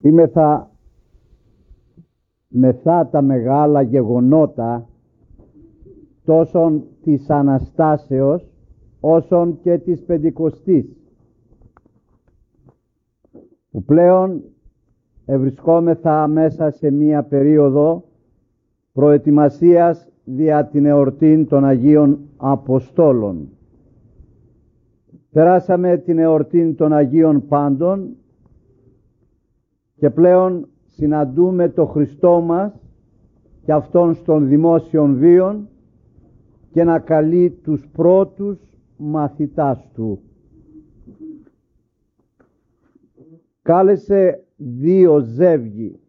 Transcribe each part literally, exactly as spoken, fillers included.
Είμεθα μεθά τα μεγάλα γεγονότα τόσον της Αναστάσεως όσον και της Πεντηκοστής, που πλέον ευρισκόμεθα μέσα σε μία περίοδο προετοιμασίας δια την εορτήν των Αγίων Αποστόλων. Περάσαμε την εορτήν των Αγίων Πάντων και πλέον συναντούμε το Χριστό μας και Αυτόν στον δημόσιον βίον και να καλεί τους πρώτους μαθητάς Του. Κάλεσε δύο ζεύγοι,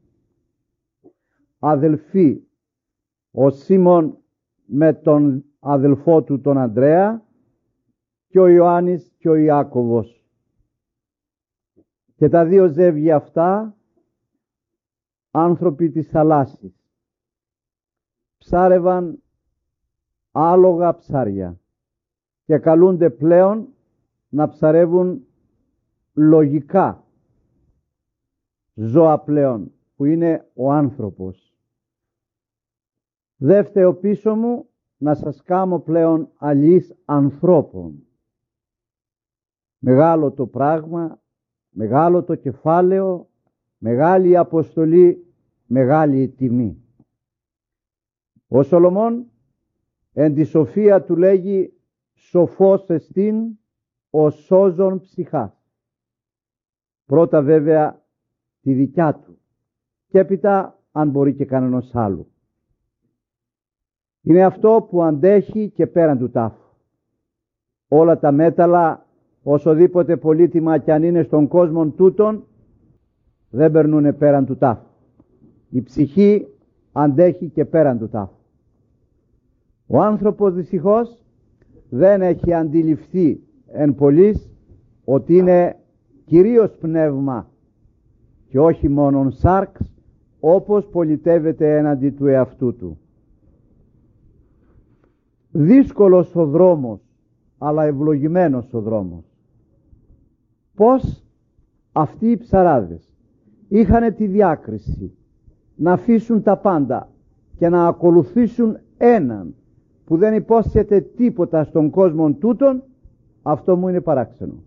αδελφοί, ο Σίμων με τον αδελφό του τον Ανδρέα και ο Ιωάννης και ο Ιάκωβος. Και τα δύο ζεύγια αυτά άνθρωποι της θαλάσσης, ψάρευαν άλογα ψάρια και καλούνται πλέον να ψαρεύουν λογικά ζώα πλέον, που είναι ο άνθρωπος. Δε φταίω πίσω μου να σας κάμω πλέον αλληλείς ανθρώπων. Μεγάλο το πράγμα, μεγάλο το κεφάλαιο, μεγάλη η αποστολή, μεγάλη η τιμή. Ο Σολομών εν τη σοφία του λέγει σοφός εστίν ο σώζον ψυχάς. Πρώτα βέβαια τη δικιά του και έπειτα αν μπορεί και κανένας άλλου. Είναι αυτό που αντέχει και πέραν του τάφου. Όλα τα μέταλλα, όσοδήποτε πολύτιμα κι αν είναι στον κόσμο τούτον, δεν περνούνε πέραν του τάφου. Η ψυχή αντέχει και πέραν του τάφου. Ο άνθρωπος δυστυχώς δεν έχει αντιληφθεί εν πολλοίς ότι είναι κυρίως πνεύμα και όχι μόνον σάρξ, όπως πολιτεύεται έναντι του εαυτού του. Δύσκολος ο δρόμος, αλλά ευλογημένος ο δρόμος. Πώς αυτοί οι ψαράδες είχαν τη διάκριση να αφήσουν τα πάντα και να ακολουθήσουν έναν που δεν υπόσχεται τίποτα στον κόσμο τούτον, αυτό μου είναι παράξενο.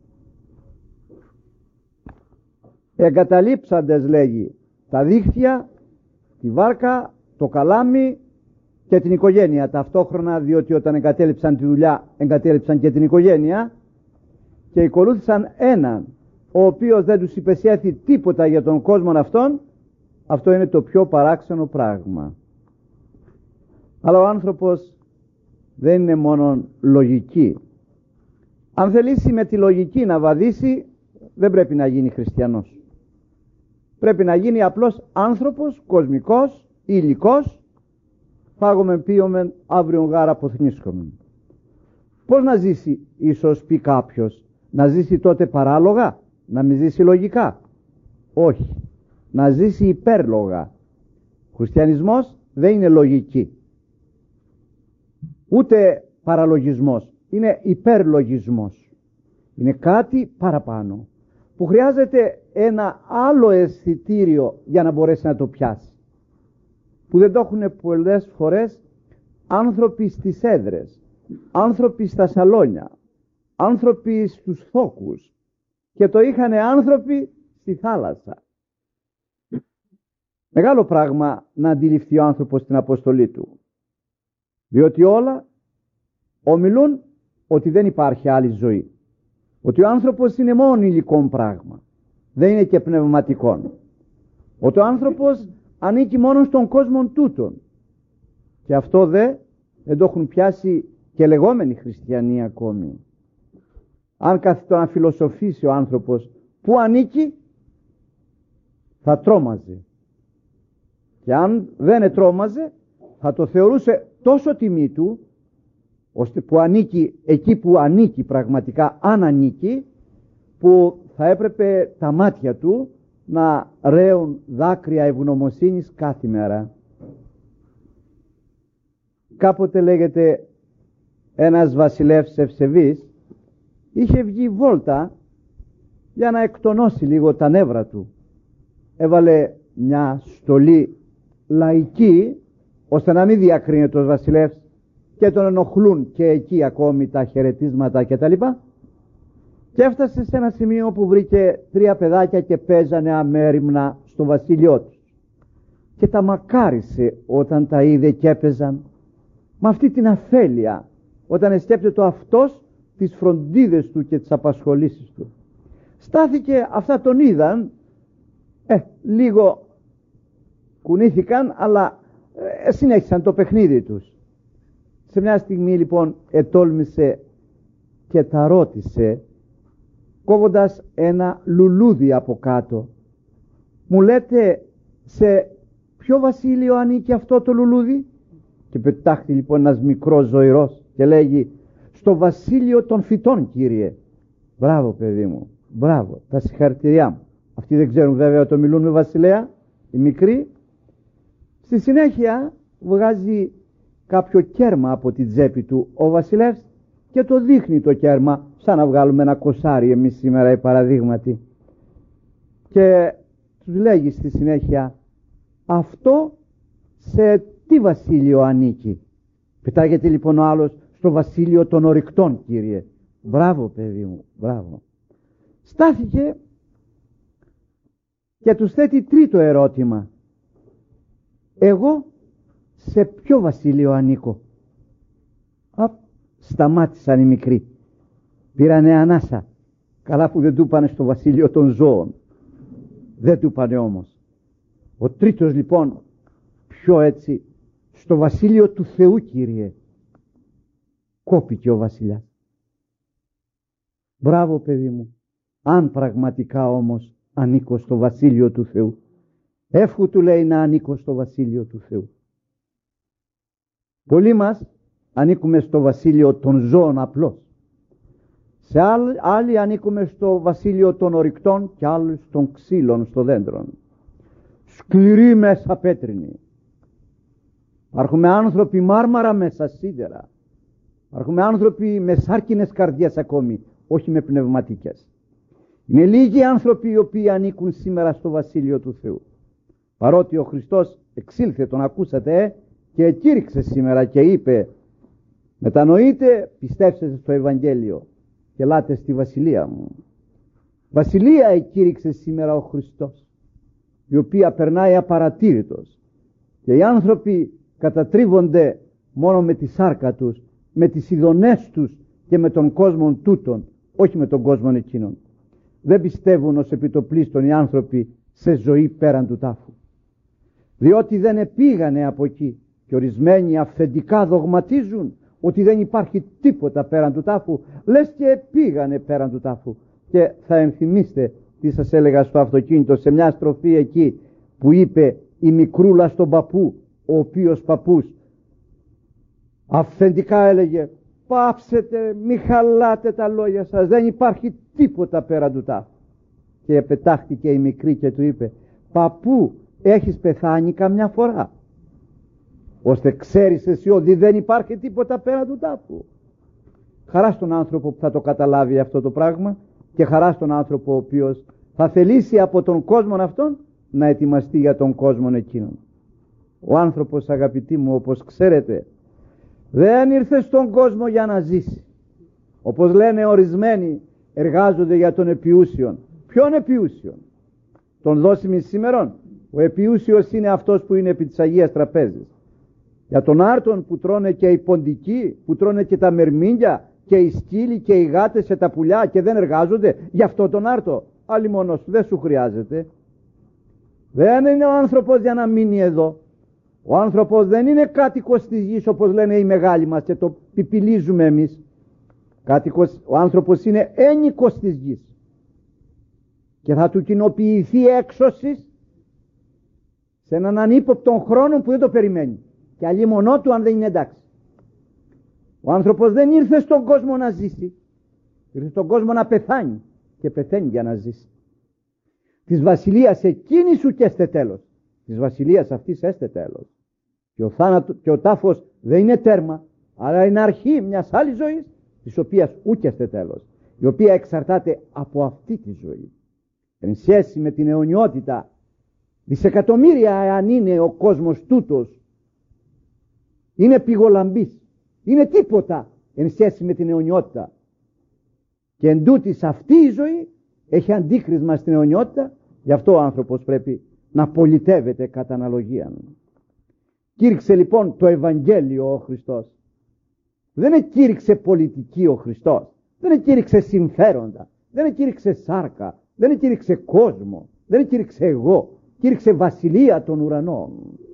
Εγκαταλείψαντες, λέγει, τα δίχτυα, τη βάρκα, το καλάμι και την οικογένεια ταυτόχρονα, διότι όταν εγκατέλειψαν τη δουλειά εγκατέλειψαν και την οικογένεια και ακολούθησαν έναν ο οποίος δεν τους υπεσχέθη τίποτα για τον κόσμο αυτόν. Αυτό είναι το πιο παράξενο πράγμα. Αλλά ο άνθρωπος δεν είναι μόνο λογική. Αν θελήσει με τη λογική να βαδίσει, δεν πρέπει να γίνει χριστιανός. Πρέπει να γίνει απλώς άνθρωπος, κοσμικός, υλικός. Φάγομεν, πίομεν, αύριον γάρα αποθνίσκομεν. Πώς να ζήσει, ίσως πει κάποιος, να ζήσει τότε παράλογα, να μην ζήσει λογικά? Όχι, να ζήσει υπέρλογα. Ο χριστιανισμός δεν είναι λογική, ούτε παραλογισμός, είναι υπερλογισμός. Είναι κάτι παραπάνω που χρειάζεται ένα άλλο αισθητήριο για να μπορέσει να το πιάσει, που δεν το έχουν πολλές φορές άνθρωποι στις έδρες, άνθρωποι στα σαλόνια, άνθρωποι στους θόκους, και το είχαν άνθρωποι στη θάλασσα. Μεγάλο πράγμα να αντιληφθεί ο άνθρωπος την αποστολή του, διότι όλα ομιλούν ότι δεν υπάρχει άλλη ζωή, ότι ο άνθρωπος είναι μόνο υλικό πράγμα, δεν είναι και πνευματικό, ότι ο άνθρωπος ανήκει μόνο στον κόσμο τούτον, και αυτό δε δεν το έχουν πιάσει και λεγόμενοι χριστιανοί ακόμη. Αν κάθεται να φιλοσοφήσει ο άνθρωπος που ανήκει, θα τρόμαζε, και αν δεν ετρώμαζε θα το θεωρούσε τόσο τιμή του, ώστε που ανήκει εκεί που ανήκει πραγματικά, αν ανήκει, που θα έπρεπε τα μάτια του να ρέουν δάκρυα ευγνωμοσύνης κάθε μέρα. Κάποτε, λέγεται, ένας βασιλεύς ευσεβής είχε βγει βόλτα για να εκτονώσει λίγο τα νεύρα του έβαλε μια στολή λαϊκή, ώστε να μην διακρίνεται ο βασιλεύς και τον ενοχλούν και εκεί ακόμη τα χαιρετίσματα κτλ. Και έφτασε σε ένα σημείο που βρήκε τρία παιδάκια και παίζανε αμέριμνα στο βασίλειό του. Και τα μακάρισε όταν τα είδε και έπαιζαν με αυτή την αφέλεια, όταν σκέπτεται αυτός τις φροντίδες του και τις απασχολήσεις του. Στάθηκε, αυτά τον είδαν, ε, λίγο κουνήθηκαν, αλλά ε, συνέχισαν το παιχνίδι τους. Σε μια στιγμή λοιπόν ετόλμησε και τα ρώτησε, κόβοντας ένα λουλούδι από κάτω, μου λέτε σε ποιο βασίλειο ανήκει αυτό το λουλούδι? Και πετάχτη λοιπόν ένας μικρός ζωηρός και λέγει, στο βασίλειο των φυτών, κύριε. Μπράβο παιδί μου, μπράβο, τα συγχαρητηριά μου. Αυτοί δεν ξέρουν βέβαια το μιλούν με βασιλέα, οι μικροί. Στη συνέχεια βγάζει κάποιο κέρμα από την τσέπη του ο βασιλεύς και το δείχνει το κέρμα, σαν να βγάλουμε ένα κοσάρι εμείς σήμερα οι παραδείγματι, και τους λέγει στη συνέχεια, αυτό σε τι βασίλειο ανήκει? Πετάγεται λοιπόν ο άλλος, στο βασίλειο των ορυκτών, κύριε. Μπράβο παιδί μου, μπράβο. Στάθηκε και τους θέτει τρίτο ερώτημα, εγώ σε ποιο βασίλειο ανήκω? Α, σταμάτησαν οι μικροί, πήρανε ανάσα. Καλά που δεν του πάνε στο βασίλειο των ζώων, δεν του πάνε όμως. Ο τρίτος λοιπόν, πιο έτσι, στο βασίλειο του Θεού, κύριε. Κόπηκε ο βασιλιάς. Μπράβο παιδί μου, αν πραγματικά όμως ανήκω στο βασίλειο του Θεού. Εύχου του λέει να ανήκω στο βασίλειο του Θεού. Πολλοί μας ανήκουμε στο βασίλειο των ζώων απλώς. Σε άλλοι, άλλοι ανήκουμε στο βασίλειο των ορυκτών και άλλοι των ξύλων στο δέντρον. Σκληροί μέσα πέτρινοι. Υπάρχουμε άνθρωποι μάρμαρα μέσα σίδερα. Υπάρχουμε άνθρωποι με σάρκινες καρδιές ακόμη, όχι με πνευματικές. Είναι λίγοι άνθρωποι οι οποίοι ανήκουν σήμερα στο βασίλειο του Θεού. Παρότι ο Χριστός εξήλθε, τον ακούσατε, ε, και εκήρυξε σήμερα και είπε, μετανοείτε, πιστέψτε στο Ευαγγέλιο και ελάτε στη βασιλεία μου. Βασιλεία εκήρυξε σήμερα ο Χριστός, η οποία περνάει απαρατήρητος, και οι άνθρωποι κατατρίβονται μόνο με τη σάρκα τους, με τις ειδονές τους και με τον κόσμο τούτον, όχι με τον κόσμο εκείνον. Δεν πιστεύουν ως επιτοπλίστων οι άνθρωποι σε ζωή πέραν του τάφου, διότι δεν επήγανε από εκεί, και ορισμένοι αυθεντικά δογματίζουν ότι δεν υπάρχει τίποτα πέραν του τάφου, λες και επήγανε πέραν του τάφου. Και θα ενθυμίστε τι σας έλεγα στο αυτοκίνητο, σε μια στροφή εκεί που είπε η μικρούλα στον παππού, ο οποίος παππούς αυθεντικά έλεγε, πάψετε, μη χαλάτε τα λόγια σας, δεν υπάρχει τίποτα πέραν του τάφου. Και πετάχτηκε η μικρή και του είπε, παππού, έχεις πεθάνει καμιά φορά, ώστε ξέρεις εσύ ότι δεν υπάρχει τίποτα πέραν του τάφου? Χαρά στον άνθρωπο που θα το καταλάβει αυτό το πράγμα, και χαρά στον άνθρωπο ο οποίος θα θελήσει από τον κόσμο αυτόν να ετοιμαστεί για τον κόσμο εκείνον. Ο άνθρωπος, αγαπητοί μου, όπως ξέρετε, δεν ήρθε στον κόσμο για να ζήσει. Όπως λένε ορισμένοι, εργάζονται για τον επιούσιον. Ποιον επιούσιον? Τον δώσιμη σήμερον? Ο επιούσιος είναι αυτός που είναι επί της Αγίας Τραπέζης. Για τον άρτον που τρώνε και οι ποντικοί, που τρώνε και τα μερμήγκια και οι σκύλοι και οι γάτες και τα πουλιά και δεν εργάζονται, γι' αυτό τον άρτο, άλλη μόνος του, δεν σου χρειάζεται. Δεν είναι ο άνθρωπος για να μείνει εδώ. Ο άνθρωπος δεν είναι κάτοικος της γης, όπως λένε οι μεγάλοι μας και το πιπιλίζουμε εμείς. Κάτοικος, ο άνθρωπος είναι ένικος της γης, και θα του κοινοποιηθεί έξωση σε έναν ανύποπτον χρόνο που δεν το περιμένει, και αλλή μονό του αν δεν είναι εντάξει. Ο άνθρωπος δεν ήρθε στον κόσμο να ζήσει, ήρθε στον κόσμο να πεθάνει, και πεθαίνει για να ζήσει. Της βασιλείας εκείνης σου και έστε τέλος. Της βασιλείας αυτής έστε τέλος. Και ο, θάνατο, και ο τάφος δεν είναι τέρμα, αλλά είναι αρχή μιας άλλης ζωής, της οποίας ούκ έστε τέλος, η οποία εξαρτάται από αυτή τη ζωή. Εν σχέση με την αιωνιότητα Δισεκατομμύρια εάν είναι ο κόσμος τούτος, είναι πηγολαμπής, είναι τίποτα εν σχέση με την αιωνιότητα. Και εν τούτης αυτή η ζωή έχει αντίκρισμα στην αιωνιότητα. Γι' αυτό ο άνθρωπος πρέπει να πολιτεύεται κατά αναλογία. Κήρυξε λοιπόν το Ευαγγέλιο ο Χριστός. Δεν εκήρυξε πολιτική ο Χριστός, δεν εκήρυξε συμφέροντα, δεν εκήρυξε σάρκα, δεν εκήρυξε κόσμο, δεν εκήρυξε εγώ, κήρυξε βασιλεία των ουρανών.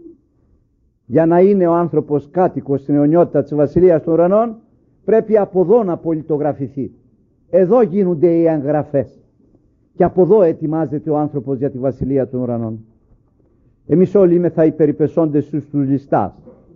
Για να είναι ο άνθρωπος κάτοικος στην αιωνιότητα της βασιλείας των ουρανών, πρέπει από εδώ να πολιτογραφηθεί. Εδώ γίνονται οι εγγραφές και από εδώ ετοιμάζεται ο άνθρωπος για τη βασιλεία των ουρανών. Εμείς όλοι είμεθα οι περιπεσόντες στους τους ληστάς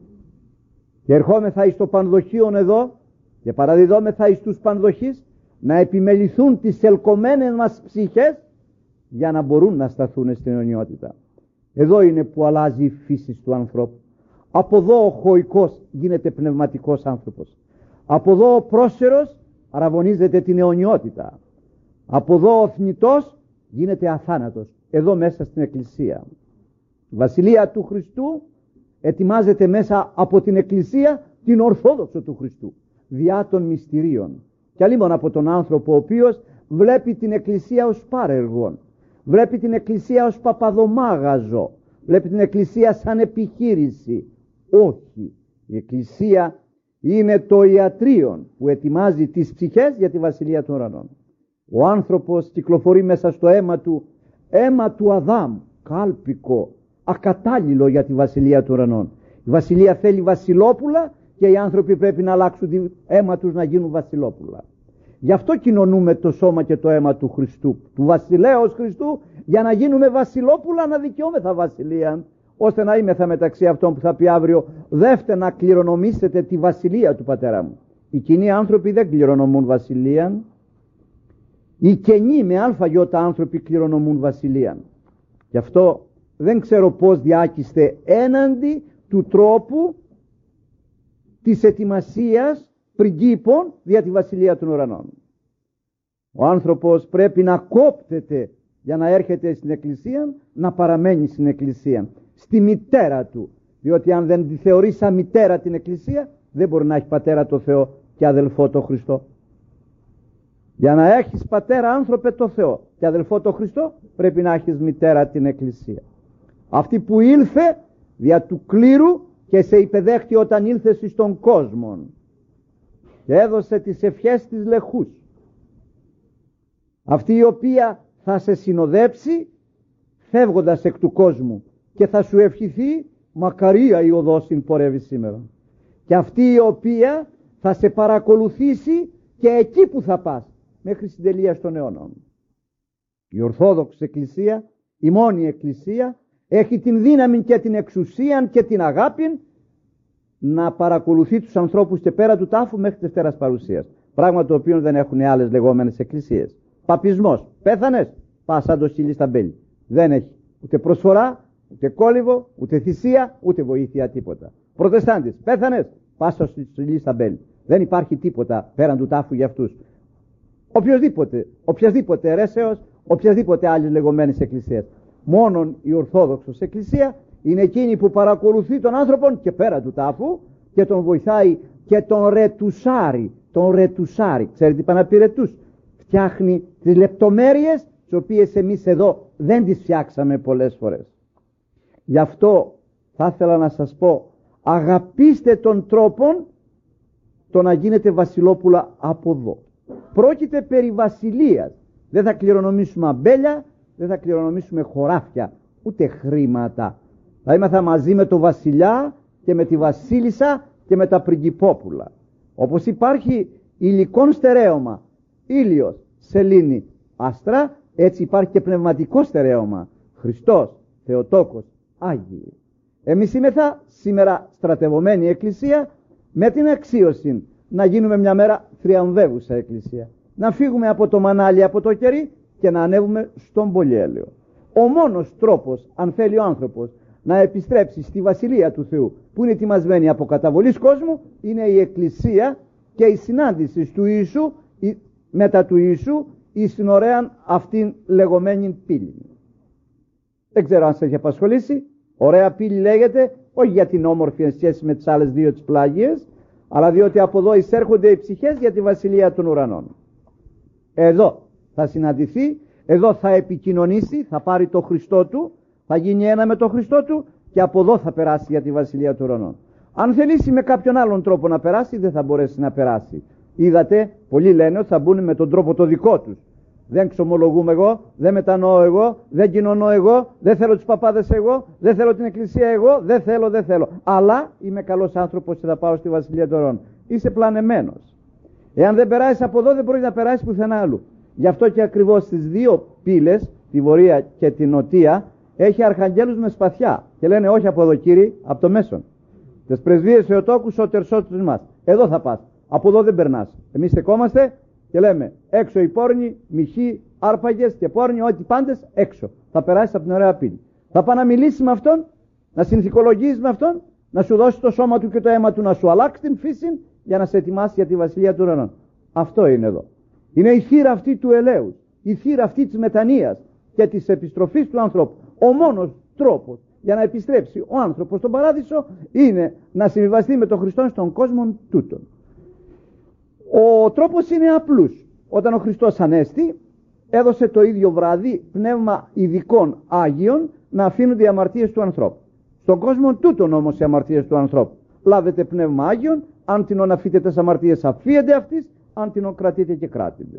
και ερχόμεθα εις το πανδοχείον εδώ και παραδιδόμεθα εις τους πανδοχείς να επιμεληθούν τις ελκομένες μας ψυχές για να μπορούν να σταθούν στην αιωνιότητα. Εδώ είναι που αλλάζει η φύση του ανθρώπου. Από εδώ ο χωικός γίνεται πνευματικός άνθρωπος. Από εδώ ο πρόσερος αραβωνίζεται την αιωνιότητα. Από εδώ ο θνητός γίνεται αθάνατος. Εδώ μέσα στην Εκκλησία. Η βασιλεία του Χριστού ετοιμάζεται μέσα από την Εκκλησία την Ορθόδοξο του Χριστού, διά των μυστηρίων. Και αλλήμον από τον άνθρωπο ο οποίος βλέπει την Εκκλησία ως πάρεργον, βλέπει την Εκκλησία ως παπαδομάγαζο, βλέπει την Εκκλησία σαν επιχείρηση. Όχι, η Εκκλησία είναι το ιατρείον που ετοιμάζει τις ψυχές για τη βασιλεία των ουρανών. Ο άνθρωπος κυκλοφορεί μέσα στο αίμα του, αίμα του Αδάμ, κάλπικο, ακατάλληλο για τη βασιλεία των ουρανών. Η βασιλεία θέλει βασιλόπουλα και οι άνθρωποι πρέπει να αλλάξουν το αίμα τους να γίνουν βασιλόπουλα. Γι' αυτό κοινωνούμε το σώμα και το αίμα του Χριστού, του βασιλέως Χριστού, για να γίνουμε βασιλόπουλα, να δικαιώμεθα βασιλεία, ώστε να είμεθα μεταξύ αυτών που θα πει αύριο, δεύτε να κληρονομήσετε τη βασιλεία του πατέρα μου. Οι κοινοί άνθρωποι δεν κληρονομούν βασιλεία, οι καινοί με αλφαγιώτα άνθρωποι κληρονομούν βασιλεία. Γι' αυτό δεν ξέρω πώς διάκειστε έναντι του τρόπου της ετοιμασίας πριγκίπων δια τη βασιλεία των ουρανών. Ο άνθρωπος πρέπει να κόπτεται για να έρχεται στην Εκκλησία, να παραμένει στην Εκκλησία, στη μητέρα του. Διότι αν δεν τη θεωρεί σαν μητέρα την Εκκλησία, δεν μπορεί να έχει πατέρα το Θεό και αδελφό το Χριστό. Για να έχεις πατέρα άνθρωπε το Θεό και αδελφό το Χριστό, πρέπει να έχεις μητέρα την Εκκλησία. Αυτή που ήλθε δια του κλήρου και σε υπεδέχτη όταν ήλθες στον κόσμο και έδωσε τις ευχές της λεχούς. Αυτή η οποία θα σε συνοδέψει φεύγοντας εκ του κόσμου και θα σου ευχηθεί μακαρία η οδός στην πορεύει σήμερα. Και αυτή η οποία θα σε παρακολουθήσει και εκεί που θα πας μέχρι στην τελεία των αιώνων. Η Ορθόδοξη Εκκλησία, η μόνη Εκκλησία, έχει την δύναμη και την εξουσία και την αγάπη να παρακολουθεί τους ανθρώπους και πέρα του τάφου μέχρι της Δευτέρας Παρουσίας. Πράγμα το οποίο δεν έχουν άλλες λεγόμενες εκκλησίες. Παπισμός, πέθανες, πας σαν το σκυλί στα μπέλη. Δεν έχει ούτε προσφορά, ούτε κόλληβο, ούτε θυσία, ούτε βοήθεια, τίποτα. Προτεστάντης, πέθανες, πας στο σκυλί στα μπέλη. Δεν υπάρχει τίποτα πέραν του τάφου για αυτούς. Οποιοσδήποτε, οποιασδήποτε αιρέσεως, οποιασδήποτε άλλες λεγόμενες εκκλησίες. Μόνον η Ορθόδοξος Εκκλησία είναι εκείνη που παρακολουθεί τον άνθρωπο και πέρα του τάφου και τον βοηθάει και τον ρετουσάρει. Τον ρετουσάρει. Ξέρετε τι είπα να πει ρετούς? Φτιάχνει τις λεπτομέρειες τις οποίες εμείς εδώ δεν τις φτιάξαμε πολλές φορές. Γι' αυτό θα ήθελα να σας πω, αγαπήστε τον τρόπον το να γίνετε βασιλόπουλα από εδώ. Πρόκειται περί βασιλείας. Δεν θα κληρονομήσουμε αμπέλια, δεν θα κληρονομήσουμε χωράφια, ούτε χρήματα. Θα είμαστε μαζί με το βασιλιά και με τη βασίλισσα και με τα πριγκιπόπουλα. Όπως υπάρχει υλικόν στερέωμα, ήλιος, σελήνη, άστρα, έτσι υπάρχει και πνευματικό στερέωμα, Χριστός, Θεοτόκος, Άγιοι. Εμείς είμεθα σήμερα στρατευωμένη εκκλησία με την αξίωση να γίνουμε μια μέρα θριαμβεύουσα εκκλησία. Να φύγουμε από το μανάλι, από το κερί και να ανέβουμε στον πολυέλαιο. Ο μόνος τρόπος, αν θέλει ο άνθρωπος να επιστρέψει στη Βασιλεία του Θεού που είναι ετοιμασμένη από καταβολής κόσμου, είναι η εκκλησία και η συνάντηση του Ιησού μετά του Ιησού εις την ωραίαν αυτήν λεγόμενη πύλη. Δεν ξέρω αν σας έχει απασχολήσει. Ωραία πύλη λέγεται, όχι για την όμορφη εν σχέση με τις άλλες δύο τις πλάγιες, αλλά διότι από εδώ εισέρχονται οι ψυχές για τη βασιλεία των ουρανών. Εδώ θα συναντηθεί, εδώ θα επικοινωνήσει, θα πάρει το Χριστό του, θα γίνει ένα με το Χριστό του και από εδώ θα περάσει για τη βασιλεία των ουρανών. Αν θελήσει με κάποιον άλλον τρόπο να περάσει, δεν θα μπορέσει να περάσει. Είδατε, πολλοί λένε ότι θα μπουν με τον τρόπο το δικό τους. Δεν ξομολογούμε εγώ, δεν μετανοώ εγώ, δεν κοινωνώ εγώ, δεν θέλω τους παπάδες εγώ, δεν θέλω την εκκλησία εγώ, δεν θέλω, δεν θέλω. Αλλά είμαι καλός άνθρωπος και θα πάω στη βασιλεία των ουρανών. Είσαι πλανεμένος. Εάν δεν περάσεις από εδώ, δεν μπορείς να περάσεις πουθενά άλλου. Γι' αυτό και ακριβώς στις δύο πύλες, τη βορεία και τη νοτία, έχει αρχαγγέλους με σπαθιά. Και λένε όχι από εδώ κύριε, από το μέσον. Τις πρεσβείες Θεοτόκους ο τερσότους μας. Εδώ θα πας. Από εδώ δεν περνάς. Εμείς στεκόμαστε και λέμε έξω οι πόρνοι, μυχοί, άρπαγες και πόρνοι, ό,τι πάντες έξω. Θα περάσεις από την ωραία πύλη. Θα πάει να μιλήσει με αυτόν, να συνθηκολογείς με αυτόν, να σου δώσει το σώμα του και το αίμα του, να σου αλλάξει την φύση για να σε ετοιμάσει για τη βασιλεία του ουρανών. Αυτό είναι εδώ. Είναι η θύρα αυτή του ελέους, η θύρα αυτή της μετανοίας και της επιστροφής του ανθρώπου. Ο μόνος τρόπος για να επιστρέψει ο άνθρωπος στον παράδεισο είναι να συμβιβαστεί με τον Χριστό στον κόσμο τούτον. Ο τρόπος είναι απλούς. Όταν ο Χριστός Ανέστη έδωσε το ίδιο βράδυ πνεύμα ειδικών Άγιων να αφήνουν οι αμαρτίες του ανθρώπου. Στον κόσμο τούτον όμως οι αμαρτίες του ανθρώπου. Λάβετε πνεύμα Άγιον, αν την αφείτε τις αμαρτίες αφίετε αυτής, αν την κρατείτε και κράτετε.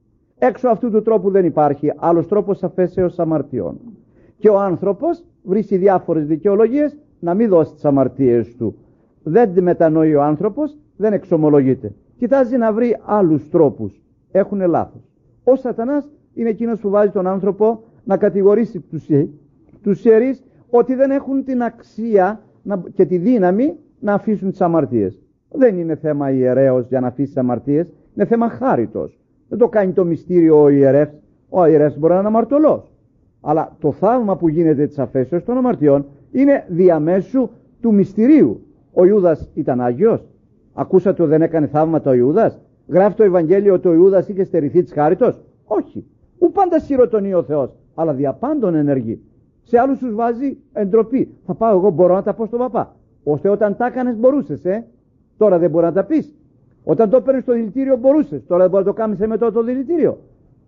Έξω αυτού του τρόπου δεν υπάρχει άλλος τρόπος αφέσεως αμαρτιών. Και ο άνθρωπος βρίσκει διάφορες δικαιολογίες να μην δώσει τις αμαρτίες του. Δεν τη μετανοεί ο άνθρωπος, δεν εξομολογείται. Κοιτάζει να βρει άλλους τρόπους. Έχουνε λάθος. Ο Σατανάς είναι εκείνος που βάζει τον άνθρωπο να κατηγορήσει τους, τους ιερείς ότι δεν έχουν την αξία να, και τη δύναμη να αφήσουν τις αμαρτίες. Δεν είναι θέμα ιερέως για να αφήσει τις αμαρτίες, είναι θέμα χάριτος. Δεν το κάνει το μυστήριο ο ιερεύς. Ο ιερεύς μπορεί να είναι αμαρτωλός. Αλλά το θαύμα που γίνεται της αφέσεως των αμαρτιών είναι διαμέσου του μυστηρίου. Ο Ιούδας ήταν Άγιος. Ακούσατε ότι δεν έκανε θαύματα ο Ιούδας. Γράφει το Ευαγγέλιο ότι ο Ιούδας είχε στερηθεί της χάριτος. Όχι. Ου πάντα σιρωτονεί ο Θεός, αλλά διαπάντων ενεργεί. Σε άλλους τους βάζει εντροπή. Θα πάω εγώ, μπορώ να τα πω στον παπά. Ώστε όταν τα έκανες μπορούσες, ε. Τώρα δεν μπορεί να τα πεις. Όταν το έπαιρνες στο δηλητήριο μπορούσες. Τώρα δεν μπορεί να το κάνεις με το, το δηλητήριο.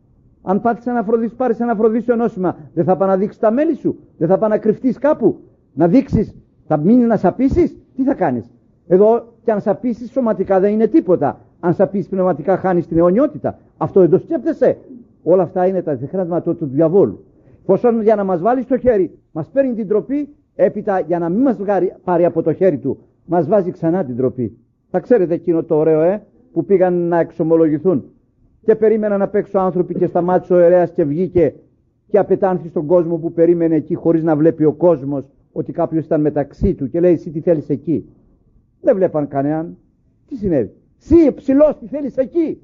Αν πάθεις ένα φροντίσιο, πάρεις ένα φροντίσιο νόσημα, δεν θα πάει να δείξεις τα μέλη σου, δεν θα πάει να κρυφτείς κάπου, να δείξεις, θα μείνει να σαπίσεις, τι θα κάνεις. Εδώ και αν σαπίσεις σωματικά δεν είναι τίποτα. Αν σαπίσεις πνευματικά χάνεις την αιωνιότητα. Αυτό δεν το σκέφτεσαι. Όλα αυτά είναι τα διχράσματα του διαβόλου. Εφόσον για να μας βάλει στο χέρι, μας παίρνει την τροπή, έπειτα για να μην μας πάρει από το χέρι του, μας βάζει ξανά την τροπή. Θα ξέρετε εκείνο το ωραίο, ε, που πήγαν να εξομολογηθούν. Και περίμεναν απ' έξω άνθρωποι και σταμάτησε ο ιερέας και βγήκε και απετάνθη στον κόσμο που περίμενε εκεί χωρίς να βλέπει ο κόσμος ότι κάποιος ήταν μεταξύ του και λέει εσύ τι θέλεις εκεί. Δεν βλέπαν κανέναν. Τι συνέβη. Συ ψηλός τι θέλεις εκεί.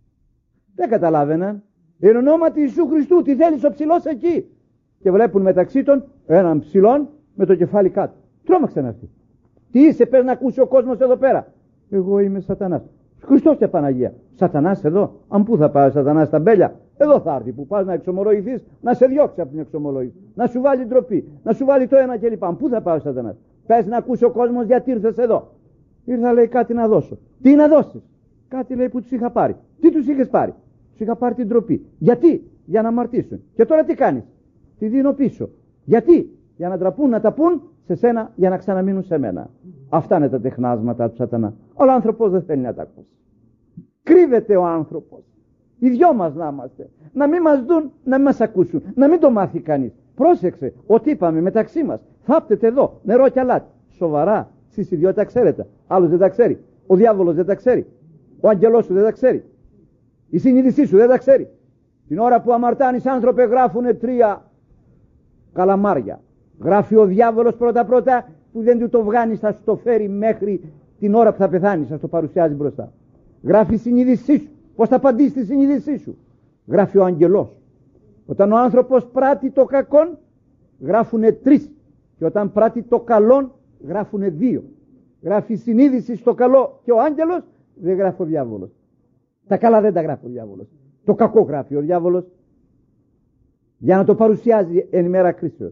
Δεν καταλάβαιναν. Εν ονόματι Ιησού Χριστού τι θέλεις ο ψηλός εκεί. Και βλέπουν μεταξύ των έναν ψηλόν με το κεφάλι κάτω. Τρόμαξαν αυτοί. Τι είσαι, πες να ακούσει ο κόσμος εδώ πέρα. Εγώ είμαι Σατανάς. Χριστός και Παναγία. Σατανάς εδώ. Αν πού θα πάει ο Σατανάς στα μπέλια. Εδώ θα έρθει που πας να εξομολογηθείς, να σε διώξει από την εξομολόγηση. Να σου βάλει ντροπή, να σου βάλει το ένα κλπ. Αν πού θα πάει ο Σατανάς. Πες να ακούσει ο κόσμος γιατί ήρθες εδώ. Ήρθα λέει κάτι να δώσω. Τι να δώσεις. Κάτι λέει που τους είχα πάρει. Τι τους είχες πάρει. Τους είχα πάρει την ντροπή. Γιατί. Για να αμαρτήσουν. Και τώρα τι κάνεις. Τη δίνω πίσω. Γιατί. Για να ντραπούν, να τα πούν σε σένα για να ξαναμείνουν σε μένα. Αυτά είναι τα τεχνάσματα του Σατανά. Ο άνθρωπος δεν θέλει να τα ακούσει. Κρύβεται ο άνθρωπος. Οι δυο μας να είμαστε. Να μην μας δουν, να μην μας ακούσουν. Να μην το μάθει κανείς. Πρόσεξε. Ότι είπαμε μεταξύ μας. Θάπτεται εδώ. Νερό και αλάτι. Σοβαρά. Εσείς οι δυο τα ξέρετε. Άλλος δεν τα ξέρει. Ο διάβολος δεν τα ξέρει. Ο αγγελός σου δεν τα ξέρει. Η συνείδησή σου δεν τα ξέρει. Την ώρα που αμαρτάνεις άνθρωπε γράφουνε τρία καλαμάρια. Γράφει ο διάβολος πρώτα πρώτα που δεν του το βγάνει, θα σου το φέρει μέχρι την ώρα που θα πεθάνεις, θα το παρουσιάζει μπροστά. Γράφει η συνείδησή σου, πώς θα απαντήσει στη συνείδησή σου. Γράφει ο αγγελός. Όταν ο άνθρωπος πράττει το κακόν γράφουνε τρεις και όταν πράττει το καλόν γράφουνε δύο. Γράφει η συνείδηση στο καλό και ο άγγελος, δεν γράφει ο διάβολος. Τα καλά δεν τα γράφει ο διάβολος. Το κακό γράφει ο διάβολος για να το παρουσιάζει εν ημέρα κρίσεως.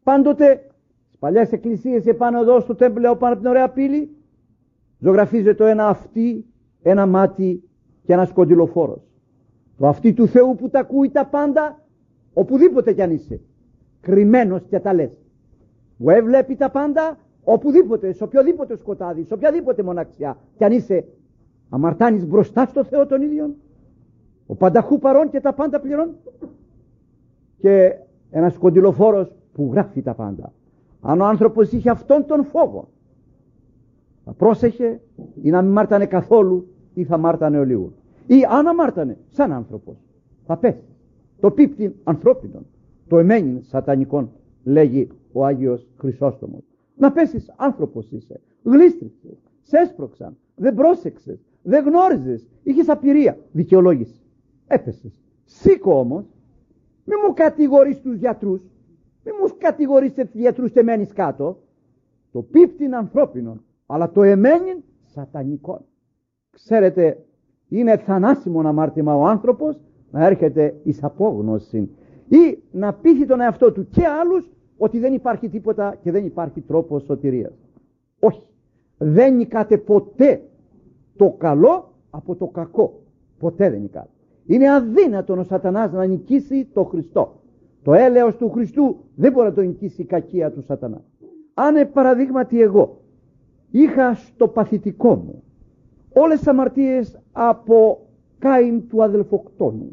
Πάντοτε στις παλιές εκκλησίες επάνω εδώ στο τέμπλεο, πάνω από την ωραία πύλη, ζωγραφίζεται το ένα αυτί, ένα μάτι και ένας κοντιλοφόρος. Το αυτί του Θεού που τα ακούει τα πάντα, οπουδήποτε κι αν είσαι, κρυμμένος και τα λες. Που έβλεπει τα πάντα, οπουδήποτε, σε οποιοδήποτε σκοτάδι, σε οποιαδήποτε μοναξιά κι αν είσαι, αμαρτάνεις μπροστά στο Θεό τον ίδιον, ο πανταχού παρών και τα πάντα πληρών. Και ένας κοντιλοφόρος που γράφει τα πάντα. Αν ο άνθρωπος είχε αυτόν τον φόβο, θα πρόσεχε ή να μην μάρτανε καθόλου ή θα μάρτανε ο λίγο. Ή αν αμάρτανε σαν άνθρωπος, θα πέσει. Το πίπτην ανθρώπινον, το εμένην σατανικών, λέγει ο Άγιος Χρυσόστομος. Να πέσεις, άνθρωπος είσαι, γλίστριξες, σε έσπρωξαν, δεν πρόσεξες, δεν γνώριζες, είχες απειρία, δικαιολόγηση. Έπεσες. Σήκω όμως, μη μου κατηγορείς τους γιατρούς, μη μου κατηγορείς τους γιατρούς και μένεις κάτω. Το πίπτην ανθρώπινον, αλλά το εμένην σατανικών. Ξέρετε, είναι θανάσιμο αμάρτημα ο άνθρωπος να έρχεται εις απόγνωση ή να πείθει τον εαυτό του και άλλους ότι δεν υπάρχει τίποτα και δεν υπάρχει τρόπος σωτηρίας. Όχι, δεν νικάται ποτέ το καλό από το κακό. Ποτέ δεν νικάται. Είναι αδύνατον ο σατανάς να νικήσει το Χριστό. Το έλεος του Χριστού δεν μπορεί να το νικήσει η κακία του σατανά. Αν παραδείγματι εγώ είχα στο παθητικό μου όλες τις αμαρτίες από Κάιν του αδελφοκτόνου,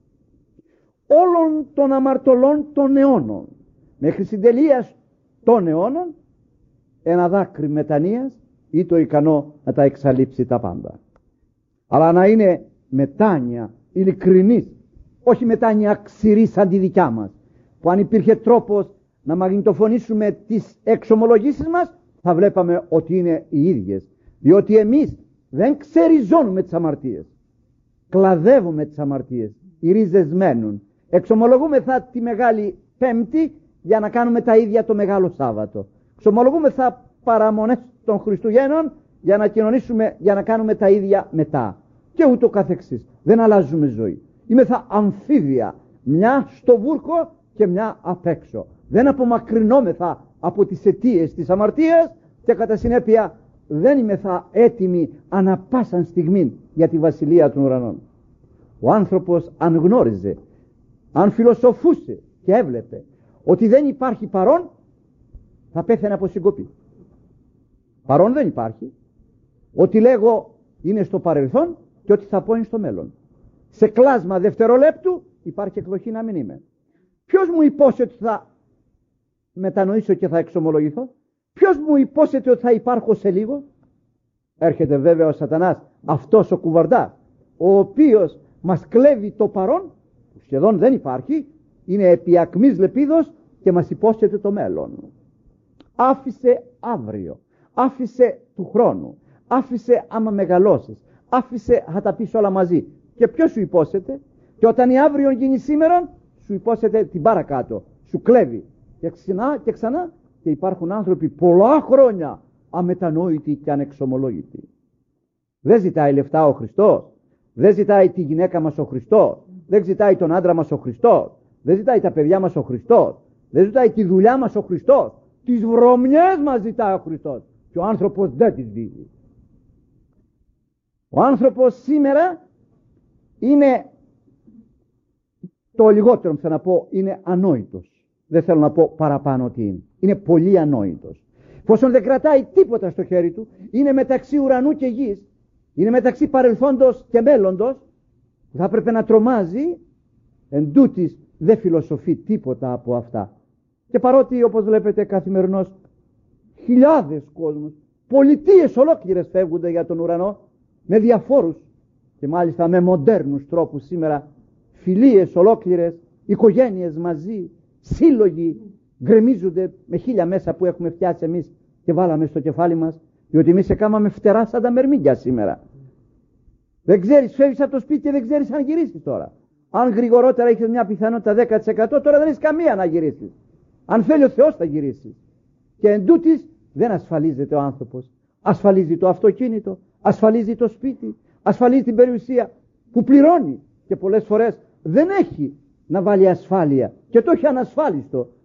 όλων των αμαρτωλών των αιώνων, μέχρι συντελείας των αιώνων, ένα δάκρυ μετανοίας ή το ικανό να τα εξαλείψει τα πάντα. Αλλά να είναι μετάνοια ειλικρινής, όχι μετάνοια ξηρή σαν τη δικιά μας, που αν υπήρχε τρόπος να μαγνητοφωνήσουμε τις εξομολογήσεις μας, θα βλέπαμε ότι είναι οι ίδιες. Διότι εμείς δεν ξεριζώνουμε τις αμαρτίες, κλαδεύουμε τις αμαρτίες, οι ρίζες μένουν. Εξομολογούμεθα τη Μεγάλη Πέμπτη για να κάνουμε τα ίδια το Μεγάλο Σάββατο. Εξομολογούμεθα παραμονές των Χριστουγέννων για να κοινωνήσουμε, για να κάνουμε τα ίδια μετά. Και ούτω καθεξής. Δεν αλλάζουμε ζωή. Είμεθα αμφίδια, μια στο βούρκο και μια απ' έξω. Δεν απομακρυνόμεθα από τις αιτίες της αμαρτίας και κατά συνέπεια δεν είμεθα έτοιμοι ανα πάσαν στιγμή για τη βασιλεία των ουρανών. Ο άνθρωπος αν γνώριζε, αν φιλοσοφούσε και έβλεπε ότι δεν υπάρχει παρόν, θα πέθαινε από συγκοπή. Παρόν δεν υπάρχει. Ό,τι λέγω είναι στο παρελθόν και ό,τι θα πω είναι στο μέλλον. Σε κλάσμα δευτερολέπτου υπάρχει εκδοχή να μην είμαι. Ποιος μου υπόσχεται ότι θα μετανοήσω και θα εξομολογηθώ? Ποιος μου υπόσχεται ότι θα υπάρχω σε λίγο? Έρχεται βέβαια ο σατανάς, αυτός ο κουβαρντάς, ο οποίος μας κλέβει το παρόν, που σχεδόν δεν υπάρχει, είναι επί ακμής λεπίδος και μας υπόσχεται το μέλλον. Άφησε αύριο, άφησε του χρόνου, άφησε άμα μεγαλώσεις, άφησε θα τα πεις όλα μαζί. Και ποιος σου υπόσχεται? Και όταν η αύριο γίνει σήμερα, σου υπόσχεται την παρακάτω, σου κλέβει και ξανά και ξανά. Και υπάρχουν άνθρωποι πολλά χρόνια αμετανόητοι και ανεξομολόγητοι. Δεν ζητάει λεφτά ο Χριστός, δεν ζητάει τη γυναίκα μας ο Χριστός, δεν ζητάει τον άντρα μας ο Χριστός, δεν ζητάει τα παιδιά μας ο Χριστός, δεν ζητάει τη δουλειά μας ο Χριστός, τις βρωμιές μας ζητάει ο Χριστός και ο άνθρωπος δεν τις δίνει. Ο άνθρωπος σήμερα είναι, το λιγότερο θέλω να πω, είναι ανόητος. Δεν θέλω να πω παραπάνω τι είναι. Είναι πολύ ανόητος. Πόσον δεν κρατάει τίποτα στο χέρι του, είναι μεταξύ ουρανού και γης, είναι μεταξύ παρελθόντος και μέλλοντος, θα έπρεπε να τρομάζει, εν τούτης δεν φιλοσοφεί τίποτα από αυτά. Και παρότι όπως βλέπετε καθημερινώς χιλιάδες κόσμος, πολιτείες ολόκληρες φεύγονται για τον ουρανό, με διαφόρους και μάλιστα με μοντέρνους τρόπους σήμερα, φιλίες ολόκληρες, οικογένειες μαζί, σύλλογοι γκρεμίζονται με χίλια μέσα που έχουμε φτιάξει εμείς και βάλαμε στο κεφάλι μας, διότι εμείς έκαναμε φτερά σαν τα μερμήγκια σήμερα. Δεν ξέρεις, φεύγεις από το σπίτι και δεν ξέρεις αν γυρίσεις τώρα. Αν γρηγορότερα είχες μια πιθανότητα δέκα τοις εκατό, τώρα δεν έχεις καμία να γυρίσεις. Αν θέλει ο Θεός θα γυρίσεις. Και εν τούτης δεν ασφαλίζεται ο άνθρωπος. Ασφαλίζει το αυτοκίνητο, ασφαλίζει το σπίτι, ασφαλίζει την περιουσία που πληρώνει και πολλές φορές δεν έχει να βάλει ασφάλεια και το έχει ανασφάλιστο,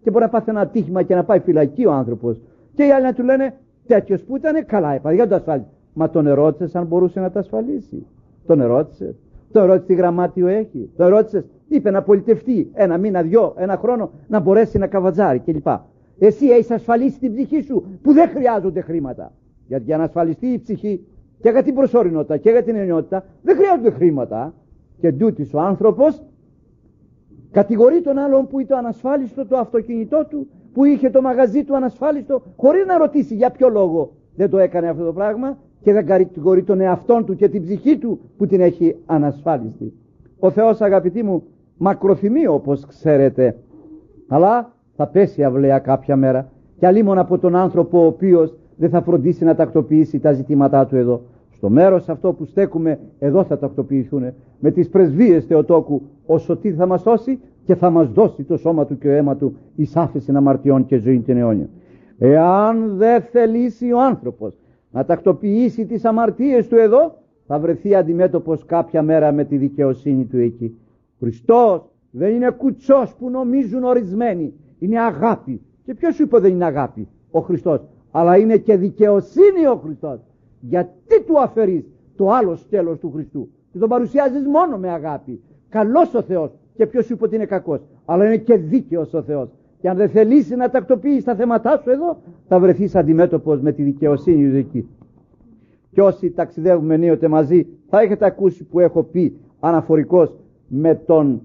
και μπορεί να πάθει ένα ατύχημα και να πάει φυλακή ο άνθρωπος. Και οι άλλοι να του λένε τέτοιος που ήταν καλά, είπα, για το ασφάλισε. Μα τον ερώτησε αν μπορούσε να τα ασφαλίσει. Τον ερώτησε. Τον ερώτησε τι γραμμάτιο έχει. Τον ερώτησε, είπε να πολιτευτεί ένα μήνα, δυο, ένα χρόνο να μπορέσει να καβατζάρει κλπ. Εσύ έχεις ασφαλίσει την ψυχή σου που δεν χρειάζονται χρήματα. Γιατί για να ασφαλιστεί η ψυχή και για την προσωρινότητα και για την ενιότητα δεν χρειάζονται χρήματα. Και τούτης ο άνθρωπος κατηγορεί τον άλλον που ήταν ανασφάλιστο το αυτοκίνητό του, που είχε το μαγαζί του ανασφάλιστο, χωρίς να ρωτήσει για ποιο λόγο δεν το έκανε αυτό το πράγμα, και δεν κατηγορεί τον εαυτόν του και την ψυχή του που την έχει ανασφάλιστη. Ο Θεός, αγαπητοί μου, μακροθυμεί όπως ξέρετε, αλλά θα πέσει αυλαία κάποια μέρα, και αλίμον από τον άνθρωπο ο οποίος δεν θα φροντίσει να τακτοποιήσει τα ζητήματά του εδώ. Στο μέρος αυτό που στέκουμε εδώ θα τακτοποιηθούν με τις πρεσβείες Θεοτόκου, όσο τι θα μας σώσει και θα μας δώσει το σώμα του και ο αίμα του εις άφεσιν αμαρτιών και ζωή την αιώνια. Εάν δεν θελήσει ο άνθρωπος να τακτοποιήσει τις αμαρτίες του εδώ, θα βρεθεί αντιμέτωπος κάποια μέρα με τη δικαιοσύνη του εκεί. Χριστός δεν είναι κουτσός που νομίζουν ορισμένοι, είναι αγάπη. Και ποιος σου είπε δεν είναι αγάπη? Ο Χριστός. Αλλά είναι και δικαιοσύνη ο Χριστός. Γιατί του αφαιρείς το άλλο σκέλος του Χριστού και τον παρουσιάζεις μόνο με αγάπη? Καλός ο Θεός, και ποιος σου είπε ότι είναι κακός? Αλλά είναι και δίκαιος ο Θεός. Και αν δεν θελήσει να τακτοποιείς τα θέματά σου εδώ, θα βρεθείς αντιμέτωπος με τη δικαιοσύνη του εκεί. Και όσοι ταξιδεύουμε ενίοτε μαζί, θα έχετε ακούσει που έχω πει αναφορικώς με τον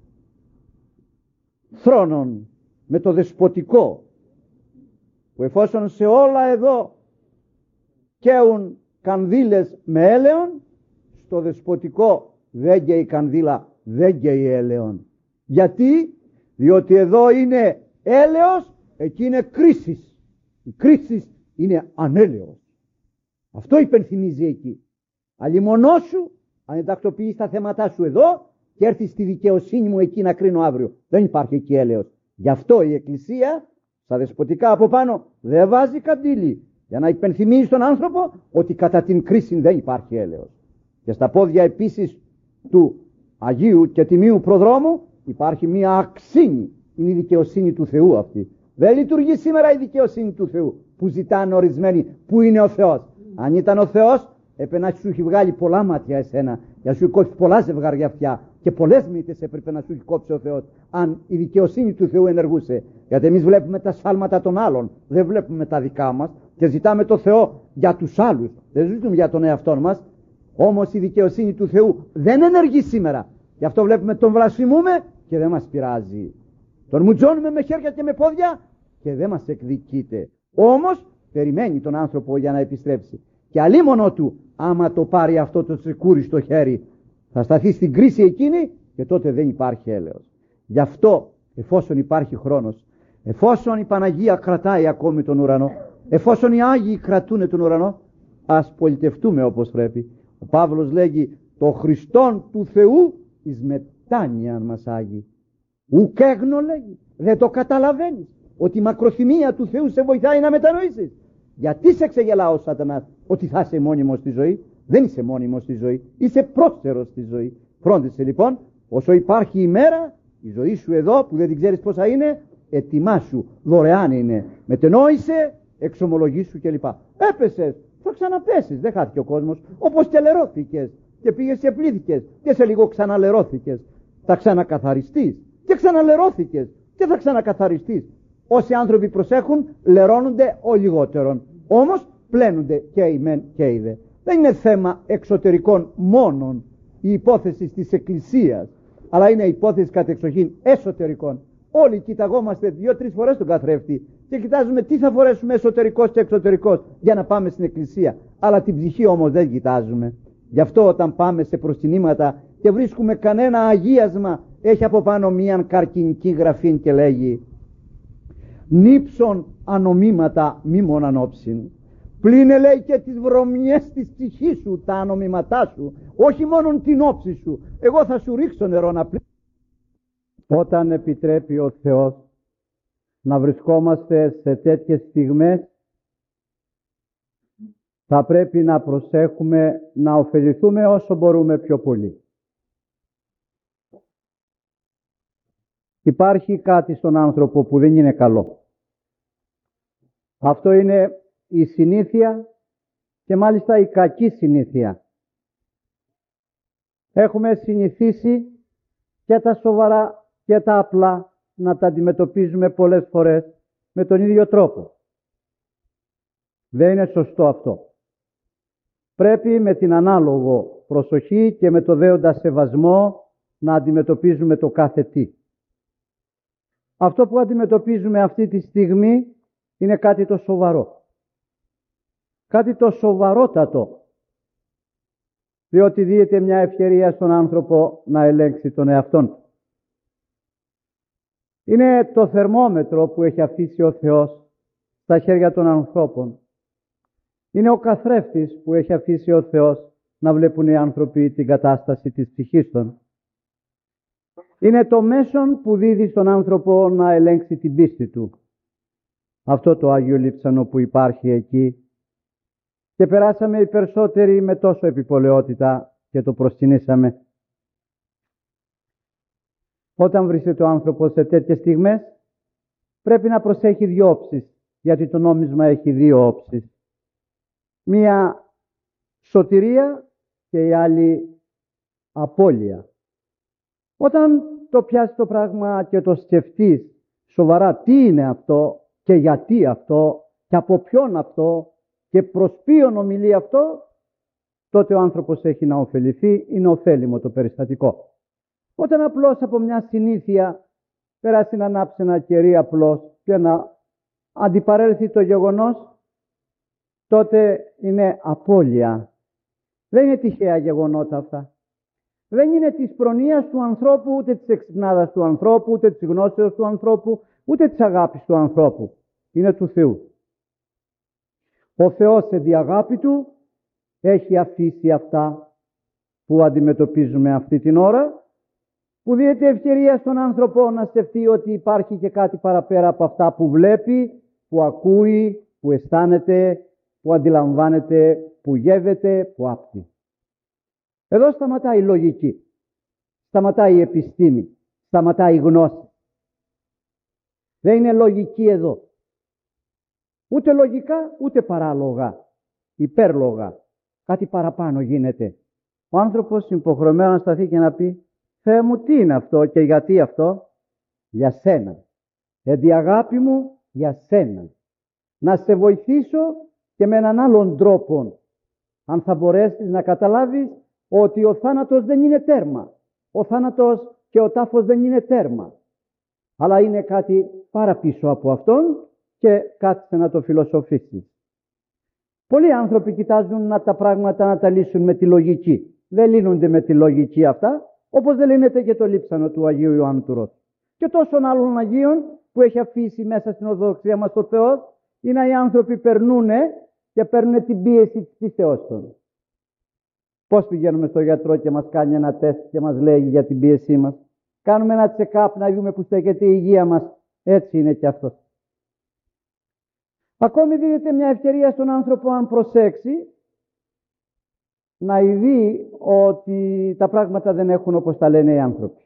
θρόνον, με το δεσποτικό, που εφόσον σε όλα εδώ καίουν κανδύλες με έλεον, στο δεσποτικό δεν καίει κανδύλα, δεν καίει έλεον. Γιατί? Διότι εδώ είναι έλεος, εκεί είναι κρίσης. Η κρίση είναι ανέλεος. Αυτό υπενθυμίζει εκεί. Αλλημονό σου, αν τακτοποιείς τα θέματά σου εδώ και έρθεις στη δικαιοσύνη μου εκεί να κρίνω αύριο. Δεν υπάρχει εκεί έλεος. Γι' αυτό η Εκκλησία στα δεσποτικά από πάνω δεν βάζει καντήλι, για να υπενθυμίζει στον άνθρωπο ότι κατά την κρίση δεν υπάρχει έλεος. Και στα πόδια επίσης του Αγίου και Τιμίου Προδρόμου υπάρχει μία αξίνη. Είναι η δικαιοσύνη του Θεού αυτή. Δεν λειτουργεί σήμερα η δικαιοσύνη του Θεού που ζητάνε ορισμένοι που είναι ο Θεός. Αν ήταν ο Θεός, έπρεπε να σου έχει βγάλει πολλά μάτια εσένα, για να σου έχει κόψει πολλά ζευγάρια αυτιά και πολλές μύτες έπρεπε να σου έχει κόψει ο Θεός, αν η δικαιοσύνη του Θεού ενεργούσε. Γιατί εμείς βλέπουμε τα σφάλματα των άλλων, δεν βλέπουμε τα δικά μας και ζητάμε το Θεό για τους άλλους, δεν ζητούμε για τον εαυτό μας. Όμως η δικαιοσύνη του Θεού δεν ενεργεί σήμερα. Γι' αυτό βλέπουμε τον βλασφημούμε και δεν μας πειράζει. Τον μουτζώνουμε με χέρια και με πόδια και δεν μας εκδικείται. Όμως περιμένει τον άνθρωπο για να επιστρέψει. Και αλίμονο του, άμα το πάρει αυτό το τσεκούρι στο χέρι, θα σταθεί στην κρίση εκείνη και τότε δεν υπάρχει έλεος. Γι' αυτό, εφόσον υπάρχει χρόνος, εφόσον η Παναγία κρατάει ακόμη τον ουρανό, εφόσον οι Άγιοι κρατούν τον ουρανό, ας πολιτευτούμε όπως πρέπει. Ο Παύλος λέγει, το Χριστόν του Θεού εις μετάνοιαν μας Άγιοι. Ουκ έγνο, λέγει, δεν το καταλαβαίνεις ότι η μακροθυμία του Θεού σε βοηθάει να μετανοήσεις? Γιατί σε ξεγελά ο Σατανάς ότι θα είσαι μόνιμος στη ζωή? Δεν είσαι μόνιμος στη ζωή, είσαι πρόσφερος στη ζωή. Φρόντισε λοιπόν, όσο υπάρχει ημέρα, η ζωή σου εδώ που δεν την ξέρεις πόσα είναι, ετοιμάσου, δωρεάν είναι. Μετενόησε, εξομολογήσου κλπ. Έπεσες, θα ξαναπέσεις, δεν χάθηκε ο κόσμος. Όπως και λερώθηκες και πήγες και πλήθηκες και σε λίγο ξαναλερώθηκες. Θα ξανακαθαριστείς και ξαναλερώθηκες και θα ξανακαθαριστείς. Όσοι άνθρωποι προσέχουν, λερώνονται ο λιγότερον. Όμως πλένονται και οι μεν και οι δε. Δεν είναι θέμα εξωτερικών μόνον η υπόθεση της Εκκλησίας, αλλά είναι υπόθεση κατεξοχήν εσωτερικών. Όλοι κοιταγόμαστε δύο-τρεις φορές τον καθρέφτη και κοιτάζουμε τι θα φορέσουμε εσωτερικός και εξωτερικός για να πάμε στην Εκκλησία. Αλλά την ψυχή όμως δεν κοιτάζουμε. Γι' αυτό όταν πάμε σε προσκυνήματα και βρίσκουμε κανένα αγίασμα, έχει από πάνω μίαν καρκινική γραφή και λέγει «Νύψον ανομήματα μη μον ανόψιν». Πλύνε, λέει, και τις βρωμιές της ψυχής σου, τα ανομήματά σου, όχι μόνο την όψη σου. Εγώ θα σου ρίξω νερό να πλύνεις. Όταν επιτρέπει ο Θεός να βρισκόμαστε σε τέτοιες στιγμές, θα πρέπει να προσέχουμε να ωφεληθούμε όσο μπορούμε πιο πολύ. Υπάρχει κάτι στον άνθρωπο που δεν είναι καλό. Αυτό είναι η συνήθεια και μάλιστα η κακή συνήθεια. Έχουμε συνηθίσει και τα σοβαρά και τα απλά να τα αντιμετωπίζουμε πολλές φορές με τον ίδιο τρόπο. Δεν είναι σωστό αυτό. Πρέπει με την ανάλογο προσοχή και με το δέοντα σεβασμό να αντιμετωπίζουμε το κάθε τι. Αυτό που αντιμετωπίζουμε αυτή τη στιγμή είναι κάτι το σοβαρό. Κάτι το σοβαρότατο. Διότι δίνεται μια ευκαιρία στον άνθρωπο να ελέγξει τον εαυτόν του. Είναι το θερμόμετρο που έχει αφήσει ο Θεός στα χέρια των ανθρώπων. Είναι ο καθρέφτης που έχει αφήσει ο Θεός να βλέπουν οι άνθρωποι την κατάσταση της ψυχής των. Είναι το μέσον που δίδει στον άνθρωπο να ελέγξει την πίστη του. Αυτό το Άγιο Λείψανο που υπάρχει εκεί. Και περάσαμε οι περισσότεροι με τόσο επιπολαιότητα και το προσκυνήσαμε. Όταν βρίσκεται ο άνθρωπος σε τέτοιες στιγμές, πρέπει να προσέχει δύο όψεις, γιατί το νόμισμα έχει δύο όψεις. Μία σωτηρία και η άλλη απώλεια. Όταν το πιάσεις το πράγμα και το σκεφτείς σοβαρά τι είναι αυτό και γιατί αυτό και από ποιον αυτό και προς ποιον ομιλεί αυτό, τότε ο άνθρωπος έχει να ωφεληθεί, είναι ωφέλιμο το περιστατικό. Όταν απλώς από μια συνήθεια περάσει να ανάψει ένα κερί απλώς και να αντιπαρέλθει το γεγονός, τότε είναι απώλεια. Δεν είναι τυχαία γεγονότα αυτά. Δεν είναι της προνοίας του ανθρώπου, ούτε της εξυπνάδας του ανθρώπου, ούτε της γνώσεως του ανθρώπου, ούτε της αγάπης του ανθρώπου. Είναι του Θεού. Ο Θεός σε διαγάπη του έχει αφήσει αυτά που αντιμετωπίζουμε αυτή την ώρα, που δίνεται ευκαιρία στον άνθρωπο να σκεφτεί ότι υπάρχει και κάτι παραπέρα από αυτά που βλέπει, που ακούει, που αισθάνεται, που αντιλαμβάνεται, που γεύεται, που άπτει. Εδώ σταματάει η λογική, σταματάει η επιστήμη, σταματάει η γνώση. Δεν είναι λογική εδώ. Ούτε λογικά, ούτε παράλογα, υπέρλογα. Κάτι παραπάνω γίνεται. Ο άνθρωπος είναι υποχρεωμένος να σταθεί και να πει «Θεέ μου, τι είναι αυτό και γιατί αυτό?» «Για σένα. Εντι αγάπη μου, για σένα. Να σε βοηθήσω και με έναν άλλον τρόπο, αν θα μπορέσεις να καταλάβεις ότι ο θάνατος δεν είναι τέρμα. Ο θάνατος και ο τάφος δεν είναι τέρμα. Αλλά είναι κάτι παραπίσω από αυτόν και κάθισε να το φιλοσοφήσεις». Πολλοί άνθρωποι κοιτάζουν να τα πράγματα να τα λύσουν με τη λογική. Δεν λύνονται με τη λογική αυτά, όπως δεν λύνεται και το λείψανο του Αγίου Ιωάννου του Ρώσου. Και τόσων άλλων Αγίων που έχει αφήσει μέσα στην Ορθοδοξία μας ο Θεός, είναι οι άνθρωποι περνούν και παίρνουν την πίεση της πίστεως των. Πώς πηγαίνουμε στο γιατρό και μας κάνει ένα τεστ και μας λέει για την πίεσή μας? Κάνουμε ένα check-up να δούμε που στέκεται η υγεία μας. Έτσι είναι και αυτό. Ακόμη δίνεται μια ευκαιρία στον άνθρωπο, αν προσέξει, να δει ότι τα πράγματα δεν έχουν όπως τα λένε οι άνθρωποι.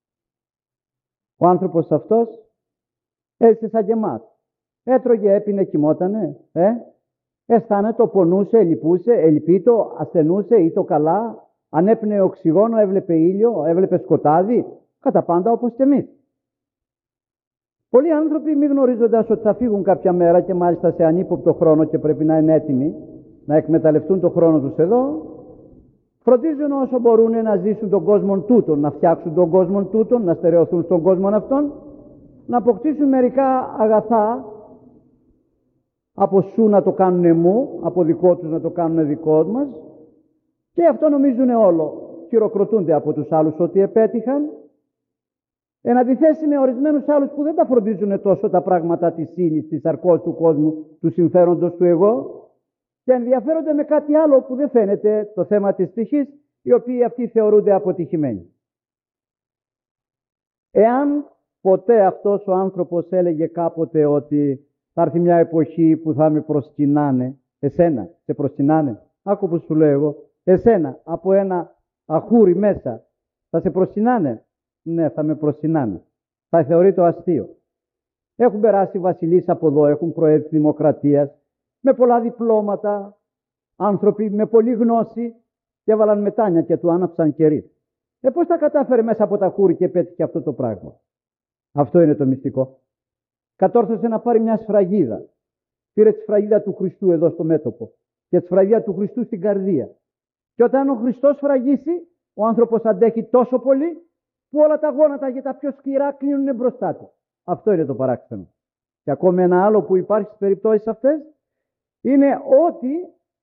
Ο άνθρωπος αυτός έζησε σαν και εμάς. Έτρωγε, έπινε, κοιμότανε, ε? αισθάνεται, πονούσε, λυπούσε, ελπίτο, ασθενούσε ή το καλά, αν έπινε οξυγόνο, έβλεπε ήλιο, έβλεπε σκοτάδι, κατά πάντα όπως και εμείς. Πολλοί άνθρωποι, μη γνωρίζοντας ότι θα φύγουν κάποια μέρα και μάλιστα σε ανύποπτο χρόνο και πρέπει να είναι έτοιμοι να εκμεταλλευτούν τον χρόνο τους εδώ, φροντίζουν όσο μπορούν να ζήσουν τον κόσμο τούτον, να φτιάξουν τον κόσμο τούτον, να στερεωθούν στον κόσμο αυτόν, να αποκτήσουν μερικά αγαθά από σου να το κάνουν μου, από δικό τους να το κάνουν δικό μας, και αυτό νομίζουν όλο. Χειροκροτούνται από τους άλλους ότι επέτυχαν, εν αντιθέσει με ορισμένους άλλους που δεν τα φροντίζουν τόσο τα πράγματα της ύλης, της αρκός του κόσμου, του συμφέροντος του εγώ, και ενδιαφέρονται με κάτι άλλο που δεν φαίνεται, το θέμα της ψυχής, οι οποίοι αυτοί θεωρούνται αποτυχημένοι. Εάν ποτέ αυτός ο άνθρωπος έλεγε κάποτε ότι θα έρθει μια εποχή που θα με προσκυνάνε, εσένα σε προσκυνάνε, άκου που σου λέω εγώ, εσένα από ένα αχούρι μέσα θα σε προσκυνάνε? Ναι, θα με προσκυνάνε. θα θεωρεί το αστείο. Έχουν περάσει βασιλείς από εδώ, έχουν προέρθει δημοκρατίας, με πολλά διπλώματα, άνθρωποι με πολλή γνώση, και έβαλαν μετάνια και του άναψαν κερί. Ε, πώς τα κατάφερε μέσα από τα χούρη και πέτυχε αυτό το πράγμα? Αυτό είναι το μυστικό. Κατόρθωσε να πάρει μια σφραγίδα. Πήρε τη σφραγίδα του Χριστού εδώ στο μέτωπο και τη σφραγίδα του Χριστού στην καρδία. Και όταν ο Χριστός σφραγίσει, ο άνθρωπος αντέχει τόσο πολύ που όλα τα γόνατα και τα πιο σκληρά κλείνουν μπροστά του. Αυτό είναι το παράξενο. Και ακόμη ένα άλλο που υπάρχει στις περιπτώσεις αυτές είναι ότι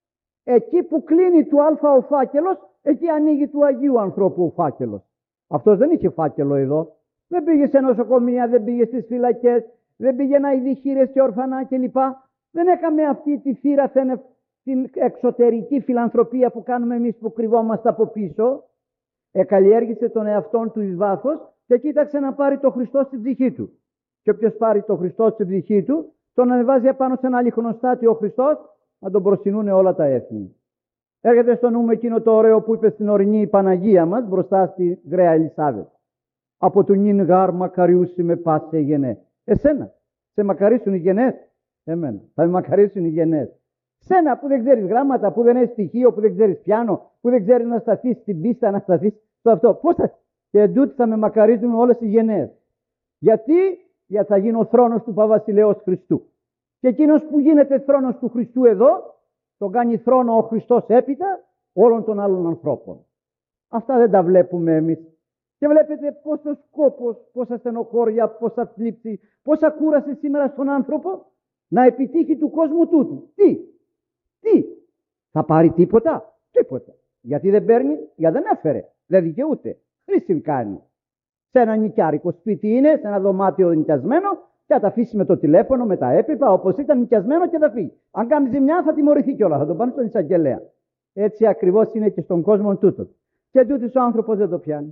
εκεί που κλείνει του Α ο φάκελος, εκεί ανοίγει του Αγίου ανθρώπου ο φάκελος. Αυτός δεν είχε φάκελο εδώ. Δεν πήγε σε νοσοκομεία, δεν πήγε στις φυλακές, δεν πήγε να ειδεί χήρες και ορφανά κλπ. Δεν έκαμε αυτή τη θύρα, την εξωτερική φιλανθρωπία που κάνουμε εμείς που κρυβόμαστε από πίσω. Εκαλλιέργησε τον εαυτόν του εις βάθος και κοίταξε να πάρει το Χριστό στην ψυχή του. Και όποιος πάρει το Χριστό στην ψυχή του, τον ανεβάζει επάνω σε ένα λιχνοστάτη ο Χριστός, να τον προσκυνούν όλα τα έθνη. Έρχεται στο νου μου εκείνο το ωραίο που είπε στην ορεινή η Παναγία μας μπροστά στη γραία Ελισάβετ. Από του νυν γάρ μακαριούσι με πάσε γενέ. Εσένα, σε μακαρίσουν οι γενές. Εμένα, θα με μακαρίσουν οι γενές. Σένα που δεν ξέρεις γράμματα, που δεν έχεις στοιχείο, που δεν ξέρεις πιάνο, που δεν ξέρεις να σταθείς στην πίστα, να σταθείς στο αυτό. Πώς θα... Και εντούτοι θα με μακαρίζουν όλες οι γενναίες. Γιατί? Γιατί θα γίνω θρόνος του Παβασιλέως Χριστού. Και εκείνος που γίνεται θρόνος του Χριστού εδώ, τον κάνει θρόνο ο Χριστός έπειτα όλων των άλλων ανθρώπων. Αυτά δεν τα βλέπουμε εμείς. Και βλέπετε πόσο σκόπος, πόσα στενοχώρια, πόσα θλίψη, πόσα κούραση σήμερα στον άνθρωπο να επιτύχει του κόσμου τούτου. Τι, τι, θα πάρει τίποτα, τίποτα. Γιατί δεν παίρνει, γιατί δεν έφερε, δεν δικαιούται, χρήση κάνει. Σε ένα νοικιάρικο σπίτι είναι, σε ένα δωμάτιο νοικιασμένο, και θα τα αφήσει με το τηλέφωνο, με τα έπιπλα, όπως ήταν νοικιασμένο και θα φύγει. Αν κάνει ζημιά θα τιμωρηθεί κιόλα, θα τον πάνε στον εισαγγελέα. Έτσι ακριβώς είναι και στον κόσμο τούτο. Και τούτος ο άνθρωπος δεν το πιάνει.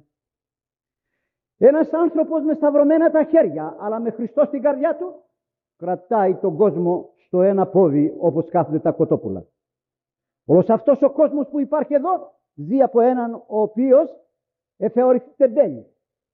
Ένας άνθρωπος με σταυρωμένα τα χέρια, αλλά με Χριστό στην καρδιά του, κρατάει τον κόσμο στο ένα πόδι όπως κάθονται τα κοτόπουλα. Όλος αυτός ο κόσμος που υπάρχει εδώ ζει από έναν ο οποίος εφεωρηθεί τεμπέλη.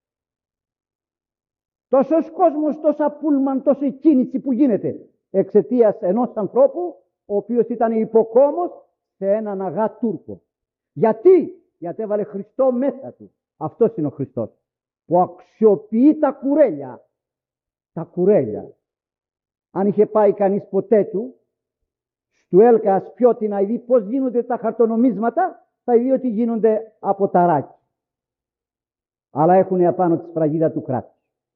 Τόσος κόσμος, τόσα πούλμαν, τόση κίνηση που γίνεται εξαιτίας ενός ανθρώπου ο οποίος ήταν υποκόμος σε έναν αγά Τούρκο. Γιατί? Γιατί έβαλε Χριστό μέσα του. Αυτός είναι ο Χριστός που αξιοποιεί τα κουρέλια. Τα κουρέλια. Αν είχε πάει κανείς ποτέ του στου Έλκα Ασπιώτη να δει πώς γίνονται τα χαρτονομίσματα, θα δει ότι γίνονται από ταράκι. Αλλά έχουν απάνω τη σφραγίδα του κράτους.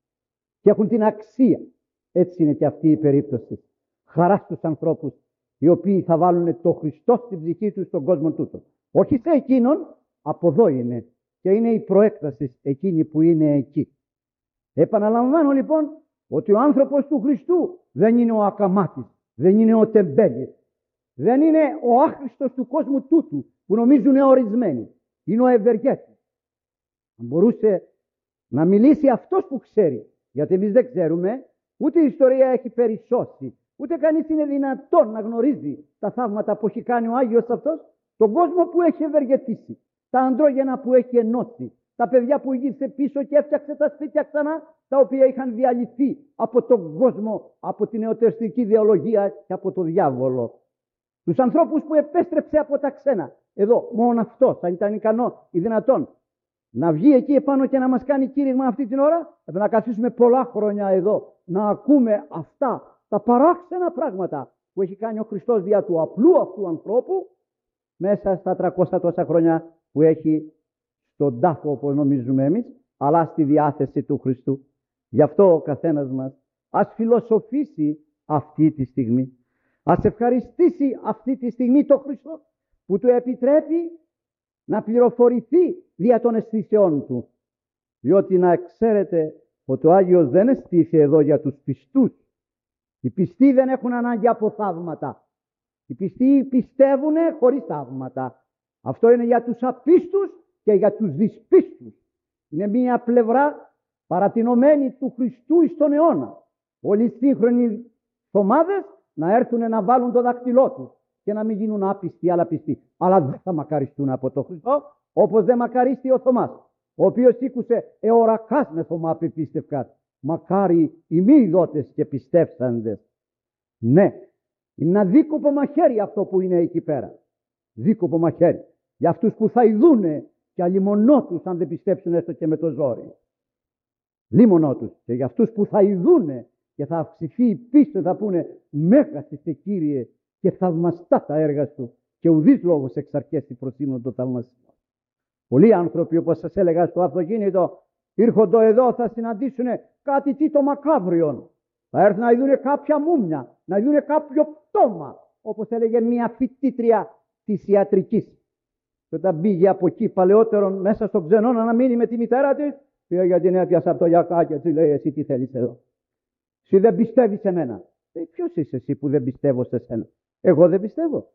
Και έχουν την αξία. Έτσι είναι και αυτή η περίπτωση. Χαρά στους ανθρώπους οι οποίοι θα βάλουν το Χριστό στην ψυχή τους στον κόσμο τούτο. Όχι σε εκείνον, από εδώ είναι. Και είναι η προέκταση εκείνη που είναι εκεί. Επαναλαμβάνω λοιπόν ότι ο άνθρωπος του Χριστού δεν είναι ο ακαμάτης, δεν είναι ο τεμπέλης, δεν είναι ο άχρηστος του κόσμου τούτου που νομίζουν ορισμένοι. Είναι ο ευεργέτης. Αν μπορούσε να μιλήσει αυτός που ξέρει, γιατί εμείς δεν ξέρουμε, ούτε η ιστορία έχει περισσώσει, ούτε κανείς είναι δυνατόν να γνωρίζει τα θαύματα που έχει κάνει ο Άγιος αυτός, τον κόσμο που έχει ευεργετήσει, τα αντρόγενα που έχει ενώσει, τα παιδιά που γύρισε πίσω και έφτιαξε τα σπίτια ξανά, τα οποία είχαν διαλυθεί από τον κόσμο, από την νεοτεριστική ιδεολογία και από τον διάβολο. Τους ανθρώπους που επέστρεψε από τα ξένα. Εδώ, μόνο αυτό θα ήταν ικανό ή δυνατόν να βγει εκεί επάνω και να μας κάνει κήρυγμα αυτή την ώρα. Έπρεπε να καθίσουμε πολλά χρόνια εδώ, να ακούμε αυτά τα παράξενα πράγματα που έχει κάνει ο Χριστός δια του απλού αυτού ανθρώπου μέσα στα τριακόσια τόσα χρόνια που έχει στον τάφο, όπως νομίζουμε εμείς, αλλά στη διάθεση του Χριστού. Γι' αυτό ο καθένας μας ας φιλοσοφήσει αυτή τη στιγμή, ας ευχαριστήσει αυτή τη στιγμή το Χριστό που του επιτρέπει να πληροφορηθεί δια των αισθήσεών του. Διότι να ξέρετε ότι ο Άγιος δεν εστίθη εδώ για τους πιστούς. Οι πιστοί δεν έχουν ανάγκη από θαύματα. Οι πιστοί πιστεύουν χωρίς θαύματα. Αυτό είναι για τους απίστους και για τους δυσπίστους. Είναι μία πλευρά παρατηνωμένη του Χριστού εις τον αιώνα. Όλοι οι σύγχρονοι Θωμάδες να έρθουν να βάλουν το δακτυλό τους και να μην γίνουν άπιστοι αλλά πιστοί. Αλλά δεν θα μακαριστούν από τον Χριστό, όπως δεν μακαρίστη ο Θωμάς, ο οποίος σήκουσε εωρακάς με Θωμά πεπίστευκας. μακάρι οι μη ειδότες και πιστεύσαντες. Ναι, είναι ένα δίκοπο μαχαίρι αυτό που είναι εκεί πέρα. Δίκοπο μαχαίρι. Για αυτούς που θα ειδούνε και αλίμονό τους αν δεν πιστέψουν έστω και με το ζόρι. Λίμονό τους. Και για αυτούς που θα ειδούνε και θα αυξηθεί η πίστη, θα πούνε μέγας είστε Κύριε και θαυμαστά τα έργα σου και ουδής λόγος εξ αρχές η προσήμων το θαυμαστά. Πολλοί άνθρωποι, όπως σας έλεγα στο αυτοκίνητο, ήρχονται εδώ, θα συναντήσουν κάτι τι το μακάβριον. Θα έρθουν να δουν κάποια μούμια, να δουν κάποιο πτώμα, όπως έλεγε μια φοιτήτρια της ιατρικής. Και όταν πήγε από εκεί παλαιότερον μέσα στο ξενώνα να μείνει με τη μητέρα της, πήγε για την έπιασα από το γιακά και της λέει εσύ τι θέλεις εδώ. Εσύ δεν πιστεύεις σε μένα. Ε, ποιος είσαι εσύ που δεν πιστεύω σε σένα. Εγώ δεν πιστεύω.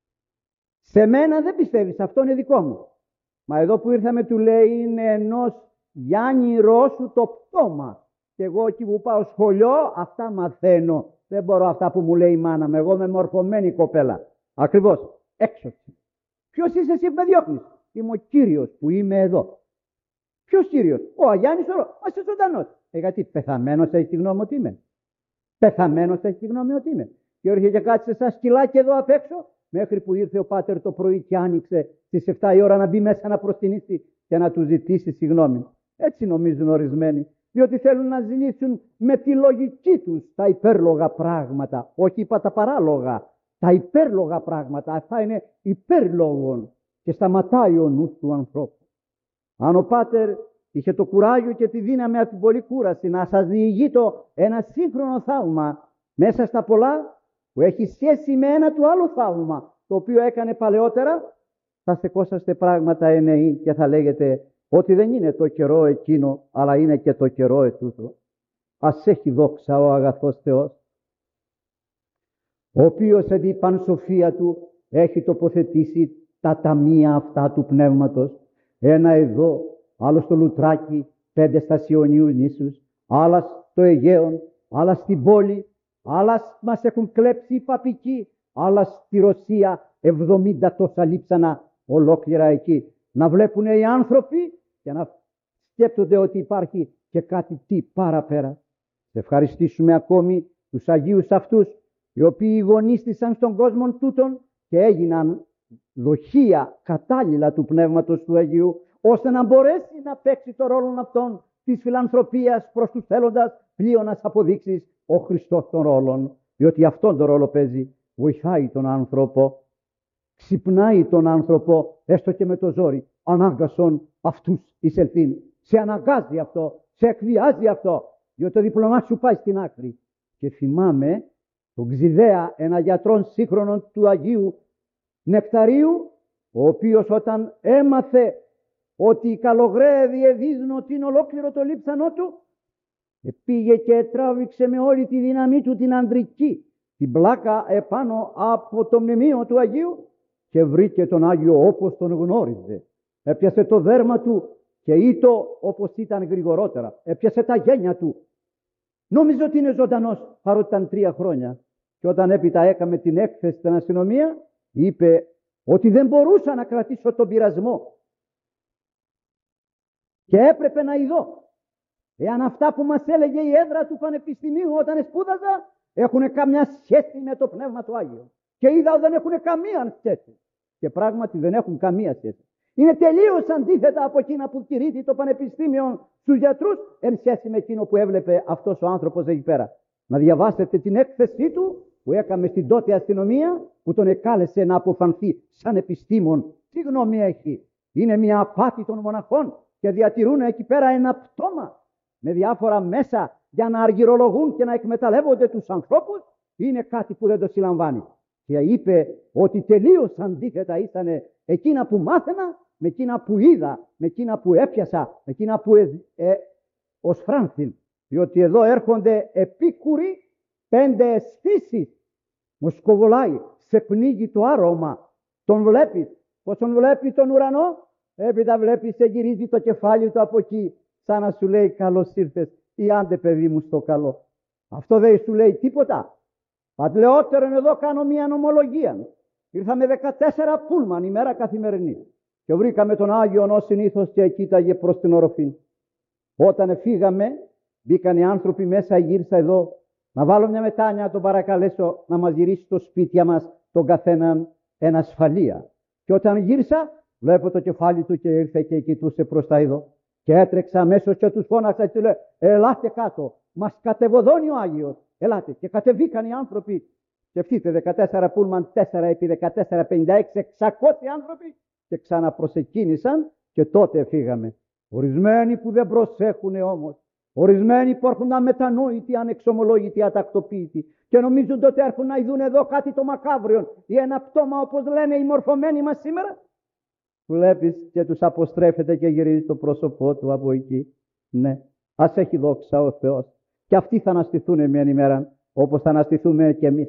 Σε μένα δεν πιστεύεις, αυτό είναι δικό μου. Μα εδώ που ήρθαμε του λέει είναι ενός Γιάννη Ρώσου το πτώμα. Και εγώ εκεί που πάω σχολείο αυτά μαθαίνω. Δεν μπορώ αυτά που μου λέει η μάνα μου. Εγώ είμαι μορφωμένη κοπέλα. Ακριβώς. Έξω. Ποιος είσαι εσύ που με διώχνεις. Είμαι ο Κύριος που είμαι εδώ. Ποιος Κύριος. Ο Αγιάννης ο Ρώσος. Μα είσαι ζωντανός. Ε, γιατί πεθαμένος έχει τη γνώμη ότι είμαι. Πεθαμένος έχει τη γνώμη ότι είμαι. Και έρχεται και κάτσε σαν σκυλάκι εδώ απ' έξω. Μέχρι που ήρθε ο πάτερ το πρωί και άνοιξε στις εφτά η ώρα να μπει μέσα να προστινήσει και να του ζητήσει συγγνώμη. Έτσι νομίζουν ορισμένοι. Διότι θέλουν να ζηλήσουν με τη λογική τους τα υπέρλογα πράγματα. Όχι είπα τα παράλογα. Τα υπέρλογα πράγματα. Αυτά είναι υπέρλογων. Και σταματάει ο νους του ανθρώπου. Αν ο πάτερ είχε το κουράγιο και τη δύναμη από την πολλή κούραση να σας διηγεί το ένα σύγχρονο θαύμα μέσα στα πολλά που έχει σχέση με ένα του άλλο θαύμα το οποίο έκανε παλαιότερα, θα στεκόσαστε πράγματα εννεοί και θα λέγετε ότι δεν είναι το καιρό εκείνο αλλά είναι και το καιρό ετούτο. Ας έχει δόξα ο αγαθός Θεός, ο οποίος εν την πανσοφία του έχει τοποθετήσει τα ταμεία αυτά του πνεύματος, ένα εδώ, άλλο στο Λουτράκι, πέντε στα Ιωνίου νήσους, άλλα στο Αιγαίον, άλλα στην πόλη, άλλα μας έχουν κλέψει οι παπικοί, άλλα στη Ρωσία, εβδομήντα τόσα λείψανα ολόκληρα εκεί. Να βλέπουν οι άνθρωποι και να σκέπτονται ότι υπάρχει και κάτι τι παραπέρα. Σε ευχαριστήσουμε ακόμη τους Αγίους αυτούς, οι οποίοι γονίστησαν στον κόσμο τούτον και έγιναν δοχεία κατάλληλα του Πνεύματος του Αγίου, ώστε να μπορέσει να παίξει το ρόλο αυτόν της φιλανθρωπίας προς τους θέλοντας πλείονας αποδείξεις ο Χριστός των ρόλων, διότι αυτόν τον ρόλο παίζει, βοηθάει τον άνθρωπο, ξυπνάει τον άνθρωπο, έστω και με το ζόρι, ανάγκασον αυτούς εισελθήν. Σε αναγκάζει αυτό, σε εκβιάζει αυτό, διότι το διπλωμά σου πάει στην άκρη. Και θυμάμαι τον Ξηδαία, ένα γιατρόν σύγχρονο του Αγίου Νεκταρίου, ο οποίος όταν έμαθε ότι οι καλογραίοι διεδίδουν ότι είναι ολόκληρο το λείψανό του, πήγε και τράβηξε με όλη τη δύναμή του την ανδρική, την πλάκα επάνω από το μνημείο του Αγίου και βρήκε τον Άγιο όπως τον γνώριζε. Έπιασε το δέρμα του και ήτο όπως ήταν γρηγορότερα. Έπιασε τα γένια του. Νόμιζε ότι είναι ζωντανός, παρότι ήταν τρία χρόνια. Και όταν έπειτα έκαμε την έκθεση στην αστυνομία, είπε ότι δεν μπορούσα να κρατήσω τον πειρασμό και έπρεπε να ειδώ εάν αυτά που μας έλεγε η έδρα του Πανεπιστημίου όταν σπούδαζα έχουν καμιά σχέση με το Πνεύμα του Άγιο. Και είδα ότι δεν έχουν καμία σχέση. Και πράγματι δεν έχουν καμία σχέση. Είναι τελείως αντίθετα από εκείνα που κηρύττει το Πανεπιστήμιο στους γιατρούς εν σχέση με εκείνο που έβλεπε αυτός ο άνθρωπος εκεί πέρα. Να διαβάσετε την έκθεσή του που έκαμε στην τότε αστυνομία, που τον εκάλεσε να αποφανθεί σαν επιστήμον. Τι γνώμη έχει? Είναι μια απάτη των μοναχών και διατηρούν εκεί πέρα ένα πτώμα με διάφορα μέσα για να αργυρολογούν και να εκμεταλλεύονται τους ανθρώπους. Είναι κάτι που δεν το συλλαμβάνει. Και είπε ότι τελείως αντίθετα ήταν εκείνα που μάθαινα με εκείνα που είδα, με εκείνα που έπιασα, με εκείνα που ε, ε, ως φράνθην. Διότι εδώ έρχονται επίκουροι πέντε αισθήσεις. Μου σκοβολάει, σε πνίγει το άρωμα. Τον βλέπεις, πως τον βλέπει τον ουρανό, έπειτα βλέπεις, σε γυρίζει το κεφάλι του από εκεί, σαν να σου λέει καλώς ήρθες ή άντε παιδί μου στο καλό. Αυτό δεν σου λέει τίποτα. Πατλεότερον εδώ κάνω μια νομολογία. Ήρθαμε δεκατέσσερα πούλμαν ημέρα καθημερινή και βρήκαμε τον Άγιον ως συνήθως και κοίταγε προς την οροφή. Όταν φύγαμε, Μπήκαν οι άνθρωποι μέσα, γύρισα εδώ. Να βάλω μια μετάνοια, να τον παρακαλέσω να μας γυρίσει στο σπίτια μας τον καθέναν ένα ασφαλεία. Και όταν γύρισα, βλέπω το κεφάλι του και ήρθε και κοιτούσε προς τα εδώ. Και έτρεξα αμέσως και τους φώναξα και του λέω: ελάτε κάτω, μας κατεβοδώνει ο Άγιος. Ελάτε. Και κατεβήκαν οι άνθρωποι. Σκεφτείτε, δεκατέσσερα πούλμαν, τέσσερα επί δεκατέσσερα, πενήντα έξι, εξακόσιοι άνθρωποι. Και ξαναπροσεκίνησαν και τότε φύγαμε. Ορισμένοι που δεν προσέχουν όμως, ορισμένοι που έρχονται αμετανόητοι, ανεξομολόγητοι, ατακτοποίητοι και νομίζουν ότι έρχονται να ειδούν εδώ κάτι το μακάβριο ή ένα πτώμα, όπως λένε οι μορφωμένοι μας σήμερα. Βλέπεις και τους αποστρέφεται και γυρίζει το πρόσωπό του από εκεί. Ναι, ας έχει δόξα ο Θεός. Και αυτοί θα αναστηθούν μια ημέρα, όπως θα αναστηθούμε και εμείς.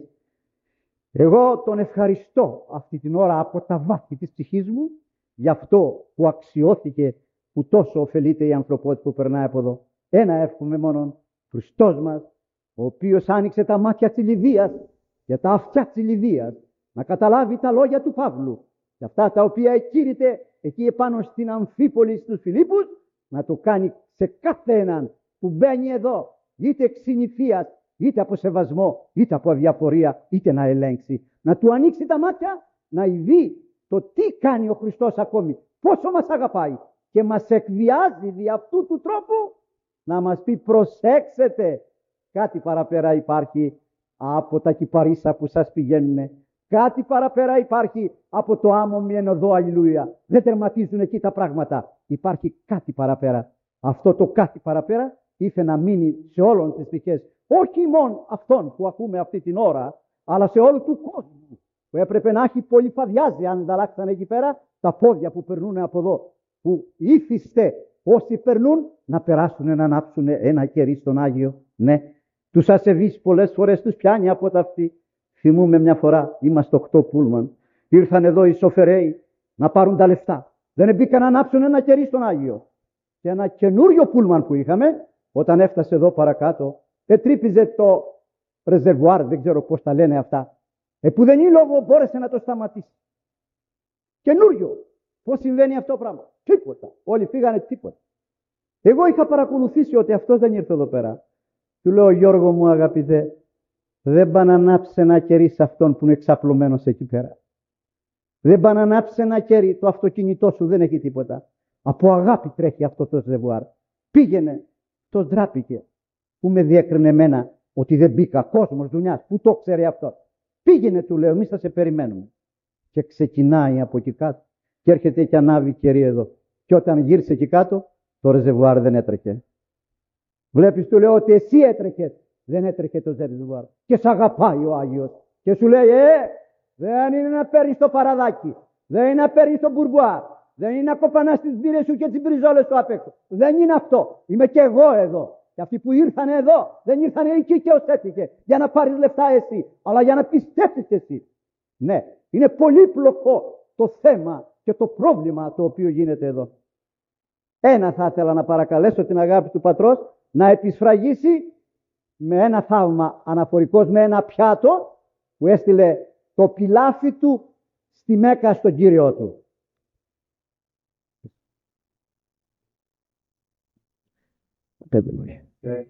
Εγώ τον ευχαριστώ αυτή την ώρα από τα βάθη της ψυχής μου για αυτό που αξιώθηκε, που τόσο ωφελείται η ανθρωπότητα που περνάει από εδώ. Ένα εύχομαι μόνον, Χριστός μας, ο οποίος άνοιξε τα μάτια της Λιδίας και τα αυτιά της Λιδίας, να καταλάβει τα λόγια του Παύλου και αυτά τα οποία εκήρυτε εκεί επάνω στην Αμφίπολη στους Φιλίππους, να το κάνει σε κάθε έναν που μπαίνει εδώ, είτε εξ συνηθείας, είτε από σεβασμό, είτε από αδιαφορία, είτε να ελέγξει. Να του ανοίξει τα μάτια, να δει το τι κάνει ο Χριστός ακόμη, πόσο μας αγαπάει και μας εκβιάζει δι' αυτού του τρόπου να μας πει: προσέξετε, κάτι παραπέρα υπάρχει από τα κυπαρίσα που σας πηγαίνουνε. Κάτι παραπέρα υπάρχει από το άμμο μη οδό, αλληλούια. Δεν τερματίζουν εκεί τα πράγματα. Υπάρχει κάτι παραπέρα. Αυτό το κάτι παραπέρα ήθελε να μείνει σε όλων τις ψυχές. Όχι μόνο αυτόν που ακούμε αυτή την ώρα, αλλά σε όλου του κόσμου. Που έπρεπε να έχει πολυφαδιάζει αν ανταλλάξαν εκεί πέρα τα πόδια που περνούν από εδώ. Που ήθιστε όσοι περνούν να περάσουν να ανάψουν ένα κερί στον Άγιο. Ναι, τους ασεβείς πολλές φορές τους πιάνει από τα αυτή. Θυμούμε μια φορά, είμαστε οκτώ πούλμαν. Ήρθαν εδώ οι σοφερέοι να πάρουν τα λεφτά. Δεν μπήκαν να ανάψουν ένα κερί στον Άγιο. Και ένα καινούριο πούλμαν που είχαμε, όταν έφτασε εδώ παρακάτω, ετρύπιζε το ρεζερβουάρ, δεν ξέρω πώς τα λένε αυτά. Ε, που δεν είναι λόγο μπόρεσε να το σταματήσει. Καινούριο. Πώς συμβαίνει αυτό το πράγμα? Τίποτα. Όλοι φύγανε, τίποτα. Εγώ είχα παρακολουθήσει ότι αυτός δεν ήρθε εδώ πέρα. Του λέω: Γιώργο μου αγαπητέ, δεν πάνε να ανάψει ένα κερί σε αυτόν που είναι εξαπλωμένος εκεί πέρα. Δεν πάνε να ανάψει ένα κερί, το αυτοκίνητό σου δεν έχει τίποτα. Από αγάπη τρέχει αυτό το ρεζερβουάρ. Πήγαινε, το ντράπηκε. Που με διέκρινε εμένα ότι δεν μπήκα, κόσμος δουλειάς, που το ξέρει αυτό. Πήγαινε, του λέω, εμείς θα σε περιμένουμε. Και ξεκινάει από εκεί κάτω και έρχεται και ανάβει κερί εδώ. Και όταν γύρισε εκεί κάτω, το ρεζερβουάρ δεν έτρεχε. Βλέπεις, του λέω, ότι εσύ έτρεχες. Δεν έτρεχε το ρεζερβουάρ. Και σ' αγαπάει ο Άγιος. Και σου λέει: Ε, δεν είναι να παίρνεις το παραδάκι. Δεν είναι να παίρνεις το μπουρμπουά. Δεν είναι να κοπανάς τις μπύρες σου και τις μπριζόλες σου απ' έξω. Δεν είναι αυτό. Είμαι και εγώ εδώ. Και αυτοί που ήρθαν εδώ, δεν ήρθαν εκεί και ως έτυχε για να πάρεις λεφτά εσύ, αλλά για να πιστέψεις εσύ. Ναι, είναι πολύπλοκο το θέμα και το πρόβλημα το οποίο γίνεται εδώ. Ένα θα ήθελα να παρακαλέσω την αγάπη του Πατρός να επισφραγίσει με ένα θαύμα αναφορικός, με ένα πιάτο που έστειλε το πιλάφι του στη Μέκα στον Κύριό του. Πέντε λόγια.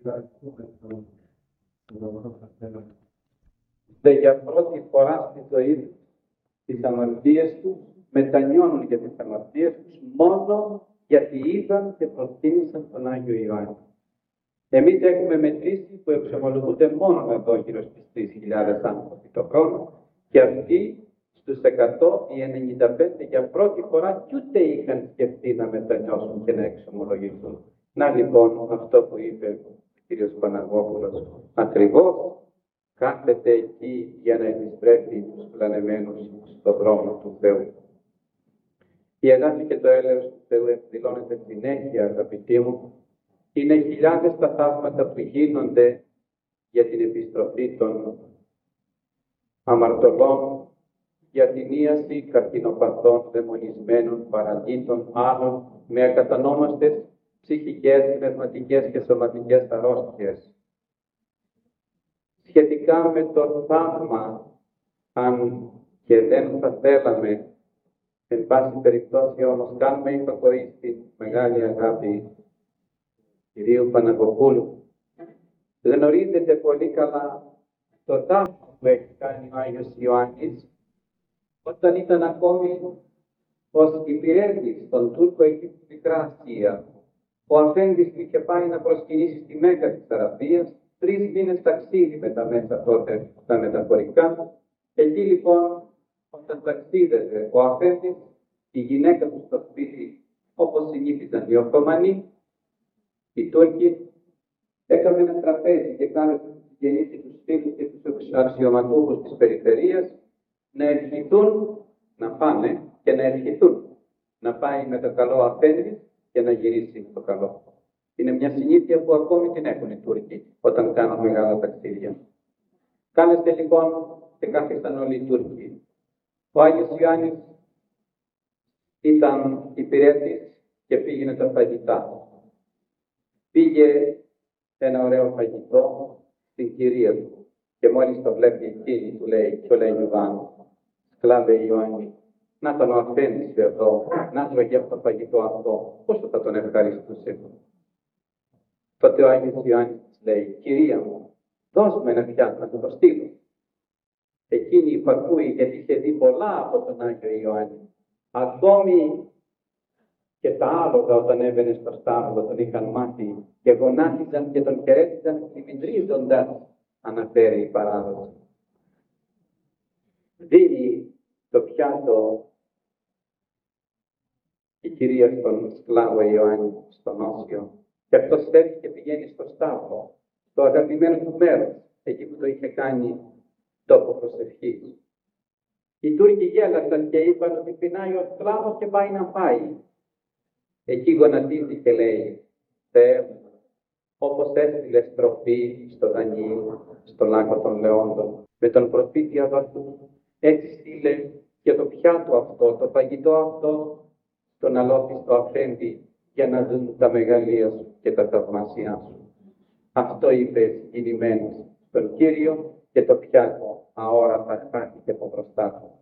Και για πρώτη φορά στη ζωή του τις αμαρτίες του μετανιώνουν για τις αμαρτίες τους μόνο γιατί είδαν και προσκύνησαν τον Άγιο Ιωάννη. Εμείς έχουμε μετρήσει που εξομολογούνται μόνο εδώ γύρω στις τρεις χιλιάδες άνθρωποι το χρόνο και αυτοί στους εκατό ή ενενήντα πέντε για πρώτη φορά κι ούτε είχαν σκεφτεί να μετανιώσουν και να εξομολογηθούν. Να λοιπόν αυτό που είπε ο κ. Παναγόπουλος, ακριβώς κάθεται εκεί για να επιστρέφει τους πλανεμένους στον δρόμο του Θεού. Η αγάπη και το έλεος του Θεού εκδηλώνεται συνέχεια, αγαπητοί μου. Είναι χιλιάδες τα θαύματα που γίνονται για την επιστροφή των αμαρτωλών, για την ίαση καρκινοπαθών, δαιμονισμένων, παραλύτων, άλλων με ακατανόμαστες ψυχικές, πνευματικές και σωματικές αρρώστιες. Σχετικά με το θαύμα, αν και δεν θα θέλαμε, εν πάση περιπτώσει όμως κάνουμε υπακοή στη μεγάλη αγάπη κυρίου Παναγοπούλου, Γνωρίζετε πολύ καλά το θαύμα που έχει κάνει ο Άγιος Ιωάννης όταν ήταν ακόμη ως υπηρέτης των Τούρκων εκεί στη Μικρά Ασία. Ο αφέντης που είχε πάει να προσκυνήσει στη Μέκκα της Αραβίας, τρεις μήνες ταξίδι με τα μέσα τότε, τα μεταφορικά. Εκεί λοιπόν, όταν ταξίδευε ο αφέντης, η γυναίκα του στο σπίτι, όπως συνήθιζαν οι Οθωμανοί, οι Τούρκοι, έκαμε ένα τραπέζι και κάλεσε τους συγγενείς και τους φίλους και τους αξιωματούχους της περιφερείας να ευχηθούν να πάνε και να ευχηθούν να πάει με το καλό αφέντη και να γυρίσει το καλό. Είναι μια συνήθεια που ακόμη την έχουν οι Τούρκοι όταν κάνουν μεγάλα ταξίδια. Κάλεσε λοιπόν και κάθισαν όλοι οι Τούρκοι. Ο Άγιος Ιωάννης ήταν υπηρέτης και πήγαινε τα φαγητά. Πήγε ένα ωραίο φαγητό στην κυρία του και μόλις το βλέπει εκείνη του λέει και λέει Ιωάννη, σκλάβε Ιωάννη, να τον ο αφέντης εδώ, να τρώγε αυτό το φαγητό αυτό, πόσο θα τον ευχαριστούσε. Τότε ο Άγιος Ιωάννης λέει, κυρία μου, δώσ' μου ένα πιάτο να του το στείλω. Εκείνη υπακούει γιατί είχε δει πολλά από τον Άγιο Ιωάννη. Ακόμη και τα άλογα όταν έβαινε στο στάβλο τον είχαν μάθει και γονάτιζαν και τον χαιρέτιζαν κλιμητρίζοντας, αναφέρει η παράδοση. Δίνει το πιάτο η κυρία στον σκλάβο Ιωάννη στον Όσιο και αυτός φεύγει και πηγαίνει στο στάβλο, στο αγαπημένο του μέρος, εκεί που το είχε κάνει τόπο προσευχής. Οι Τούρκοι γέλασαν και είπαν ότι πεινάει ο σκλάβος και πάει να φάει. Εκεί γονατίζει και λέει, Θεέ μου, όπως έστειλες τροφή στο Δανιήλ, στο λάκκο των Λεόντων, με τον προφήτη Αββαθού, έτσι στείλε και το πιάτο αυτό, το φαγητό αυτό, στον αλόφιστο αφέντη, για να δουν τα μεγαλεία σου και τα θαυμάσια σου. Αυτό είπε κινημένος στον Κύριο και το πιάτο αόρατα χάθηκε από μπροστά του.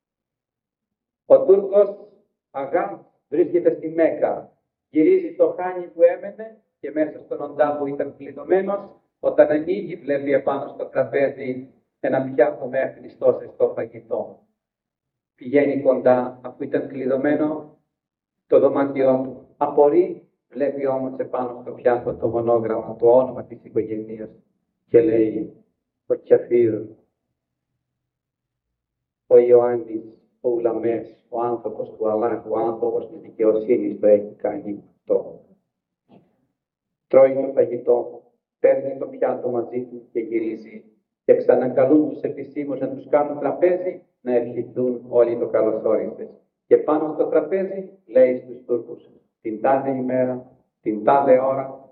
Ο Τούρκος Αγά βρίσκεται στη Μέκκα, γυρίζει το χάνι που έμενε και μέσα στον οντά που ήταν κλειδωμένος, όταν ανοίγει βλέπει επάνω στο τραπέζι ένα πιάτο με αχνηστό ζεστό φαγητό. Πηγαίνει κοντά αφού ήταν κλειδωμένο το δωμάτιό του. Απορεί, βλέπει όμως επάνω στο πιάτο το μονόγραμμα, το όνομα της οικογένειας και λέει ο Κιαφίρ, ο Ιωάννης, ο Ουλαμές, ο άνθρωπος του Αλλάχ, ο άνθρωπος της δικαιοσύνης το έχει κάνει αυτό. Τρώει το φαγητό, παίρνει το πιάτο μαζί του και γυρίζει και ξανακαλούν τους επισήμους να τους κάνουν τραπέζι να ευχηθούν όλοι το καλώς όρισες. Και πάνω στο τραπέζι λέει στους Τούρκους την τάδε ημέρα, την τάδε ώρα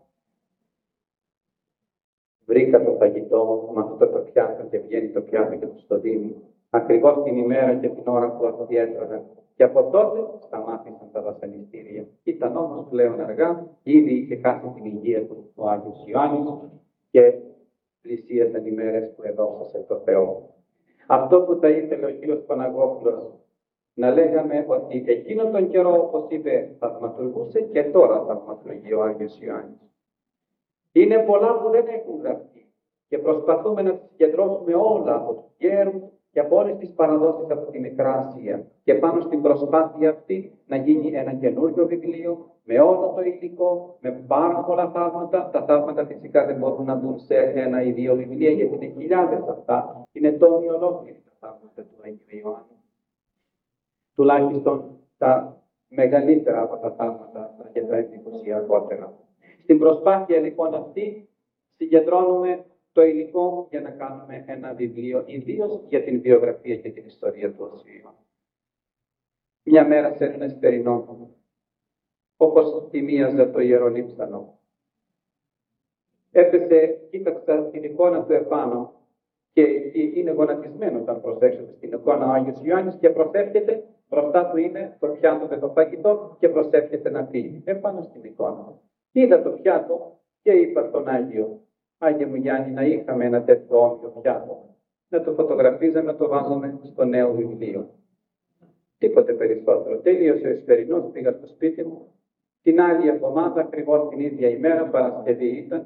βρήκα το φαγητό με αυτό το πιάτο και βγαίνει το πιάτο και τους το δίνει. Ακριβώς την ημέρα και την ώρα που αυτοί έτρωγαν. Και από τότε σταμάτησαν τα βασανιστήρια. Ήταν όμως πλέον αργά, ήδη είχε χάσει την υγεία του ο Άγιος Ιωάννης και πλησίασαν οι μέρες που εδώσασε το Θεό. Αυτό που θα ήθελε ο κύριος Παναγόπουλος να λέγαμε ότι εκείνον τον καιρό, όπως είπε, θαυματουργούσε και τώρα θαυματουργεί ο Άγιος Ιωάννης. Είναι πολλά που δεν έχουν γραφτεί και προσπαθούμε να τις συγκεντρώσουμε όλα από τους γέρους και από όλες τις παραδόσεις από τη Μικρά Ασία. Και πάνω στην προσπάθεια αυτή να γίνει ένα καινούριο βιβλίο με όλο το υλικό, με πάρα πολλά θαύματα. Τα θαύματα φυσικά δεν μπορούν να μπουν σε ένα ή δύο βιβλία γιατί είναι χιλιάδες αυτά. Είναι τόμοι ολόκληροι τα θαύματα του Αγίου Ιωάννη. Τουλάχιστον τα μεγαλύτερα από τα θαύματα και τα εντυπωσιακότερα. Στην προσπάθεια λοιπόν αυτή συγκεντρώνουμε το υλικό για να κάνουμε ένα βιβλίο, ιδίως για την βιογραφία και την ιστορία του Οσίου. Μια μέρα σε ένα εστερινό, όπως θυμίαζε το ιερολείψανο, έπεσε, κοίταξα την εικόνα του επάνω και είναι γονατισμένο όταν προσέξετε στην εικόνα ο Άγιος Ιωάννης και προσεύχεται, μπροστά του είναι το πιάτο με το φαγητό και προσεύχεται να φύγει. Επάνω στην εικόνα. Είδα το πιάτο και είπα στον Άγιο, Άγιε μου Γιάννη, να είχαμε ένα τέτοιο όμοιο πιάτο, να το φωτογραφίζαμε, να το βάζαμε στο νέο βιβλίο. Τίποτε περισσότερο. Τέλειωσε ο εσπερινός, πήγα στο σπίτι μου. Την άλλη εβδομάδα, ακριβώς την ίδια ημέρα, Παρασκευή ήταν,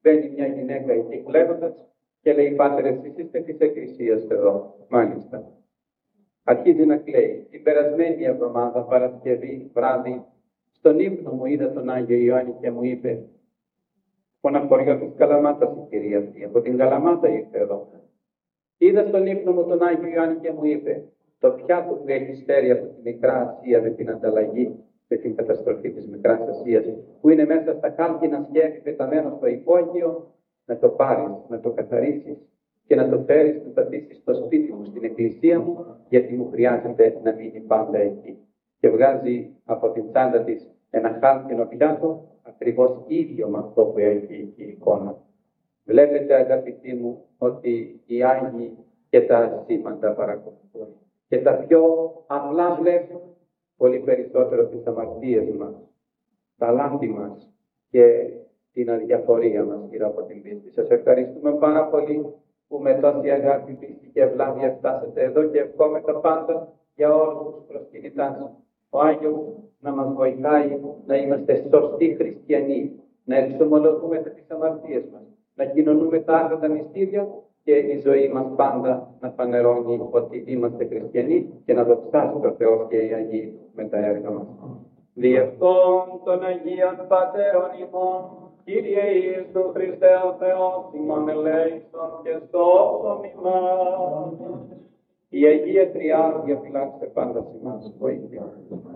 Μπαίνει μια γυναίκα εκεί κλαίγοντας και λέει: Πάτερ, εσείς είστε της Εκκλησίας εδώ. Μάλιστα. Αρχίζει να κλαίει. Την περασμένη εβδομάδα, Παρασκευή, βράδυ, στον ύπνο μου είδα τον Άγιο Ιωάννη και μου είπε: από ένα χωριό της Καλαμάτας η κυρία αυτή, από την Καλαμάτα ήρθε εδώ. Είδα στον ύπνο μου τον Άγιο Ιωάννη και μου είπε: το πιάτο που έχει φέρει από τη Μικρά Ασία με την ανταλλαγή, με την καταστροφή της Μικράς Ασίας, που είναι μέσα στα χάλκινα σκεύη πεταμένο στο υπόγειο, να το πάρεις, να το καθαρίσεις και να το φέρεις, να το αφήσεις στο σπίτι μου, στην εκκλησία μου, γιατί μου χρειάζεται να μείνει πάντα εκεί. Και βγάζει από την τσάντα της ένα χάλκινο πιάτο, ακριβώς ίδιο με αυτό που έχει η εικόνα. Βλέπετε, αγαπητοί μου, ότι οι Άγιοι και τα ασήμαντα παρακολουθούν. Και τα πιο απλά βλέπουν πολύ περισσότερο τις αμαρτίες μας, τα λάθη μας και την αδιαφορία μας γύρω από την πίστη. Σας ευχαριστούμε πάρα πολύ που με τόση αγάπη, πίστη και ευλάβεια φτάσατε εδώ και ευχόμεθα πάντα για όλους τους προσκυνητάς. Ο Άγιος να μας βοηθάει να είμαστε σωστοί χριστιανοί, να εξομολογούμε τις αμαρτίες μας, να κοινωνούμε τα άγρα τα μυστήρια και η ζωή μας πάντα να φανερώνει ότι είμαστε χριστιανοί και να δοξάσει το Θεό και οι Αγίοι με τα έργα μας. Διευτών των Αγίων Πατέρων ημών, Κύριε Ιησού Χριστέ ο Θεός, ημών ελέησον και σώσον ημάς. Η Αγία Τριάδα διαφυλάξτε πάντα σε εμάς, βοήθεια.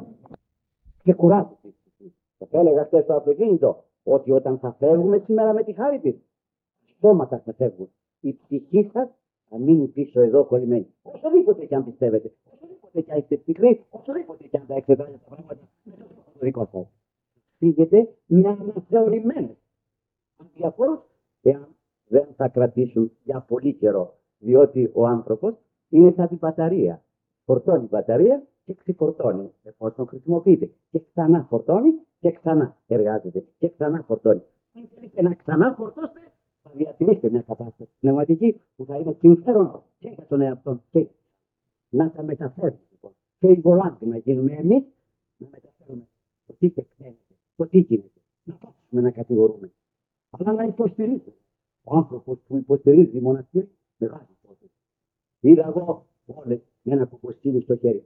Και κουράστηκε. Θα έλεγα χθες στο αυτοκίνητο ότι όταν θα φεύγουμε σήμερα με τη χάρη της, στόματα θα φεύγουν. Η ψυχή σας θα μείνει πίσω εδώ κολλημένη. Οσοδήποτε και αν πιστεύετε, οσοδήποτε και αν είστε πικροί, οσοδήποτε και αν τα εξετάζετε τα πράγματα, το δικό σας. Φύγετε με αναθεωρημένες αδιαφόρους, εάν δεν θα κρατήσουν για πολύ καιρό. Διότι ο άνθρωπος είναι σαν την μπαταρία. Φορτώνει μπαταρία και ξεφορτώνει εφόσον χρησιμοποιείται. Και ξανά φορτώνει και ξανά εργάζεται. Και ξανά φορτώνει. Αν θέλετε να ξανά φορτώσετε, θα διατηρήσετε μια κατάσταση πνευματική που θα είναι συμφέρον και για τον εαυτό και να τα μεταφέρει. Λοιπόν. Και η βολάντη να γίνουμε εμείς, να μεταφέρουμε το τι τεκταίνεται, το τι γίνεται. Να κάτσουμε να κατηγορούμε. Αλλά να υποστηρίζουμε. Ο άνθρωπος που υποστηρίζει μοναστήρι, μεγάλη υπόθεση. Είδα εγώ όλες με ένα κοκοσκίνη στο χέρι.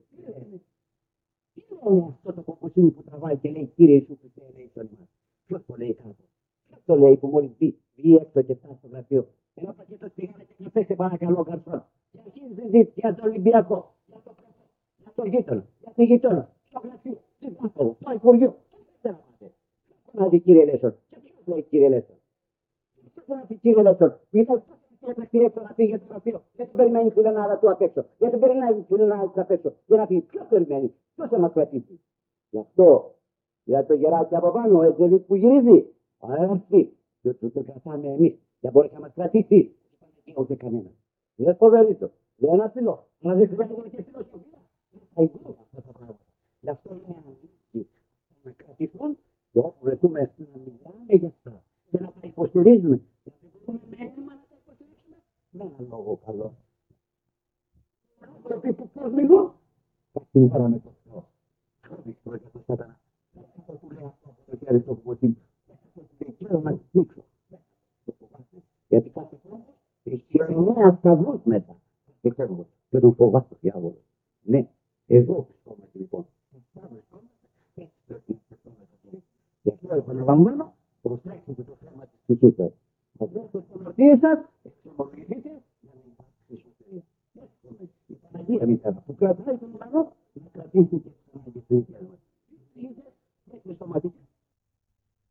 Τι είναι αυτό το κοκοσκίνη που τραβάει και λέει Κύριε Ιησού Χριστέ, λέει στον ημάς. Ποιος το λέει κάτω. Ποιος το λέει που μόλις μπει, βγει έξω και φτάσει στο γραφείο. Ένα πακέτο τσιγάρα και να πέστε παρακαλώ καρσόν. Και αρχίζει συζήτηση για τον Ολυμπιακό, για τον για το γείτονα, για τη γειτόνα, στο γραφείο, στην άνθρωπο, στο Υπουργείο. Δεν θα πάτε. Ποιος να δει Κύριε Λέσσον. Και ποιος λέει Κύριε Λέσσον. Ποιος να δει Κύριε Λέσσον. Γιατί να πει για το γραφείο, γιατί περιμένει φιλενάδα του απ' έξω, γιατί περιμένει φιλενάδα του απ' έξω, για να πει ποιος περιμένει, ποιος θα μας κρατήσει. Γι' αυτό, για το γεράκι από πάνω, ο Εζεβίτ που γυρίζει, θα έρθει, και το κρατάμε εμείς, για μπορεί να μας κρατήσει, ούτε κανένα. Δεν φοβερίζω, δεν αφιλώ, αλλά δεν χρειάζεται και φιλοσοφία. Θα υπάρχουν αυτά τα πράγματα. Γι' αυτό είναι ανάγκη να κρατηθούν και όπου βρεθούμε να μιλάμε για αυτά και να τα υποστηρίζουμε. Γιατί μπορούμε με αίμα να τα υποστηρίξουμε με έναν λόγο καλό. Άνθρωποι που πώς μιλούν, θα συμβαίνουν το Θεό. Χωρίς το για το σατανά. Αυτό που λέει αυτό το χέρι στο κουμποτί. Δεν ξέρω να δείξω. Γιατί κάθε χρόνο έχει εννέα σταυρούς μετά. Και φεύγω. Και τον φοβάται ο διάβολος. Ναι, εδώ βρισκόμαστε λοιπόν. Γι' αυτό επαναλαμβάνω, προσέξτε το θέμα της ψυχής σας. Θα δώσετε τις αμαρτίες σας, εξομολογηθείτε για να υπάρξει σωτηρία. Η Παναγία Μητέρα που κρατάει τον ουρανό, να κρατήσει και την Παναγία.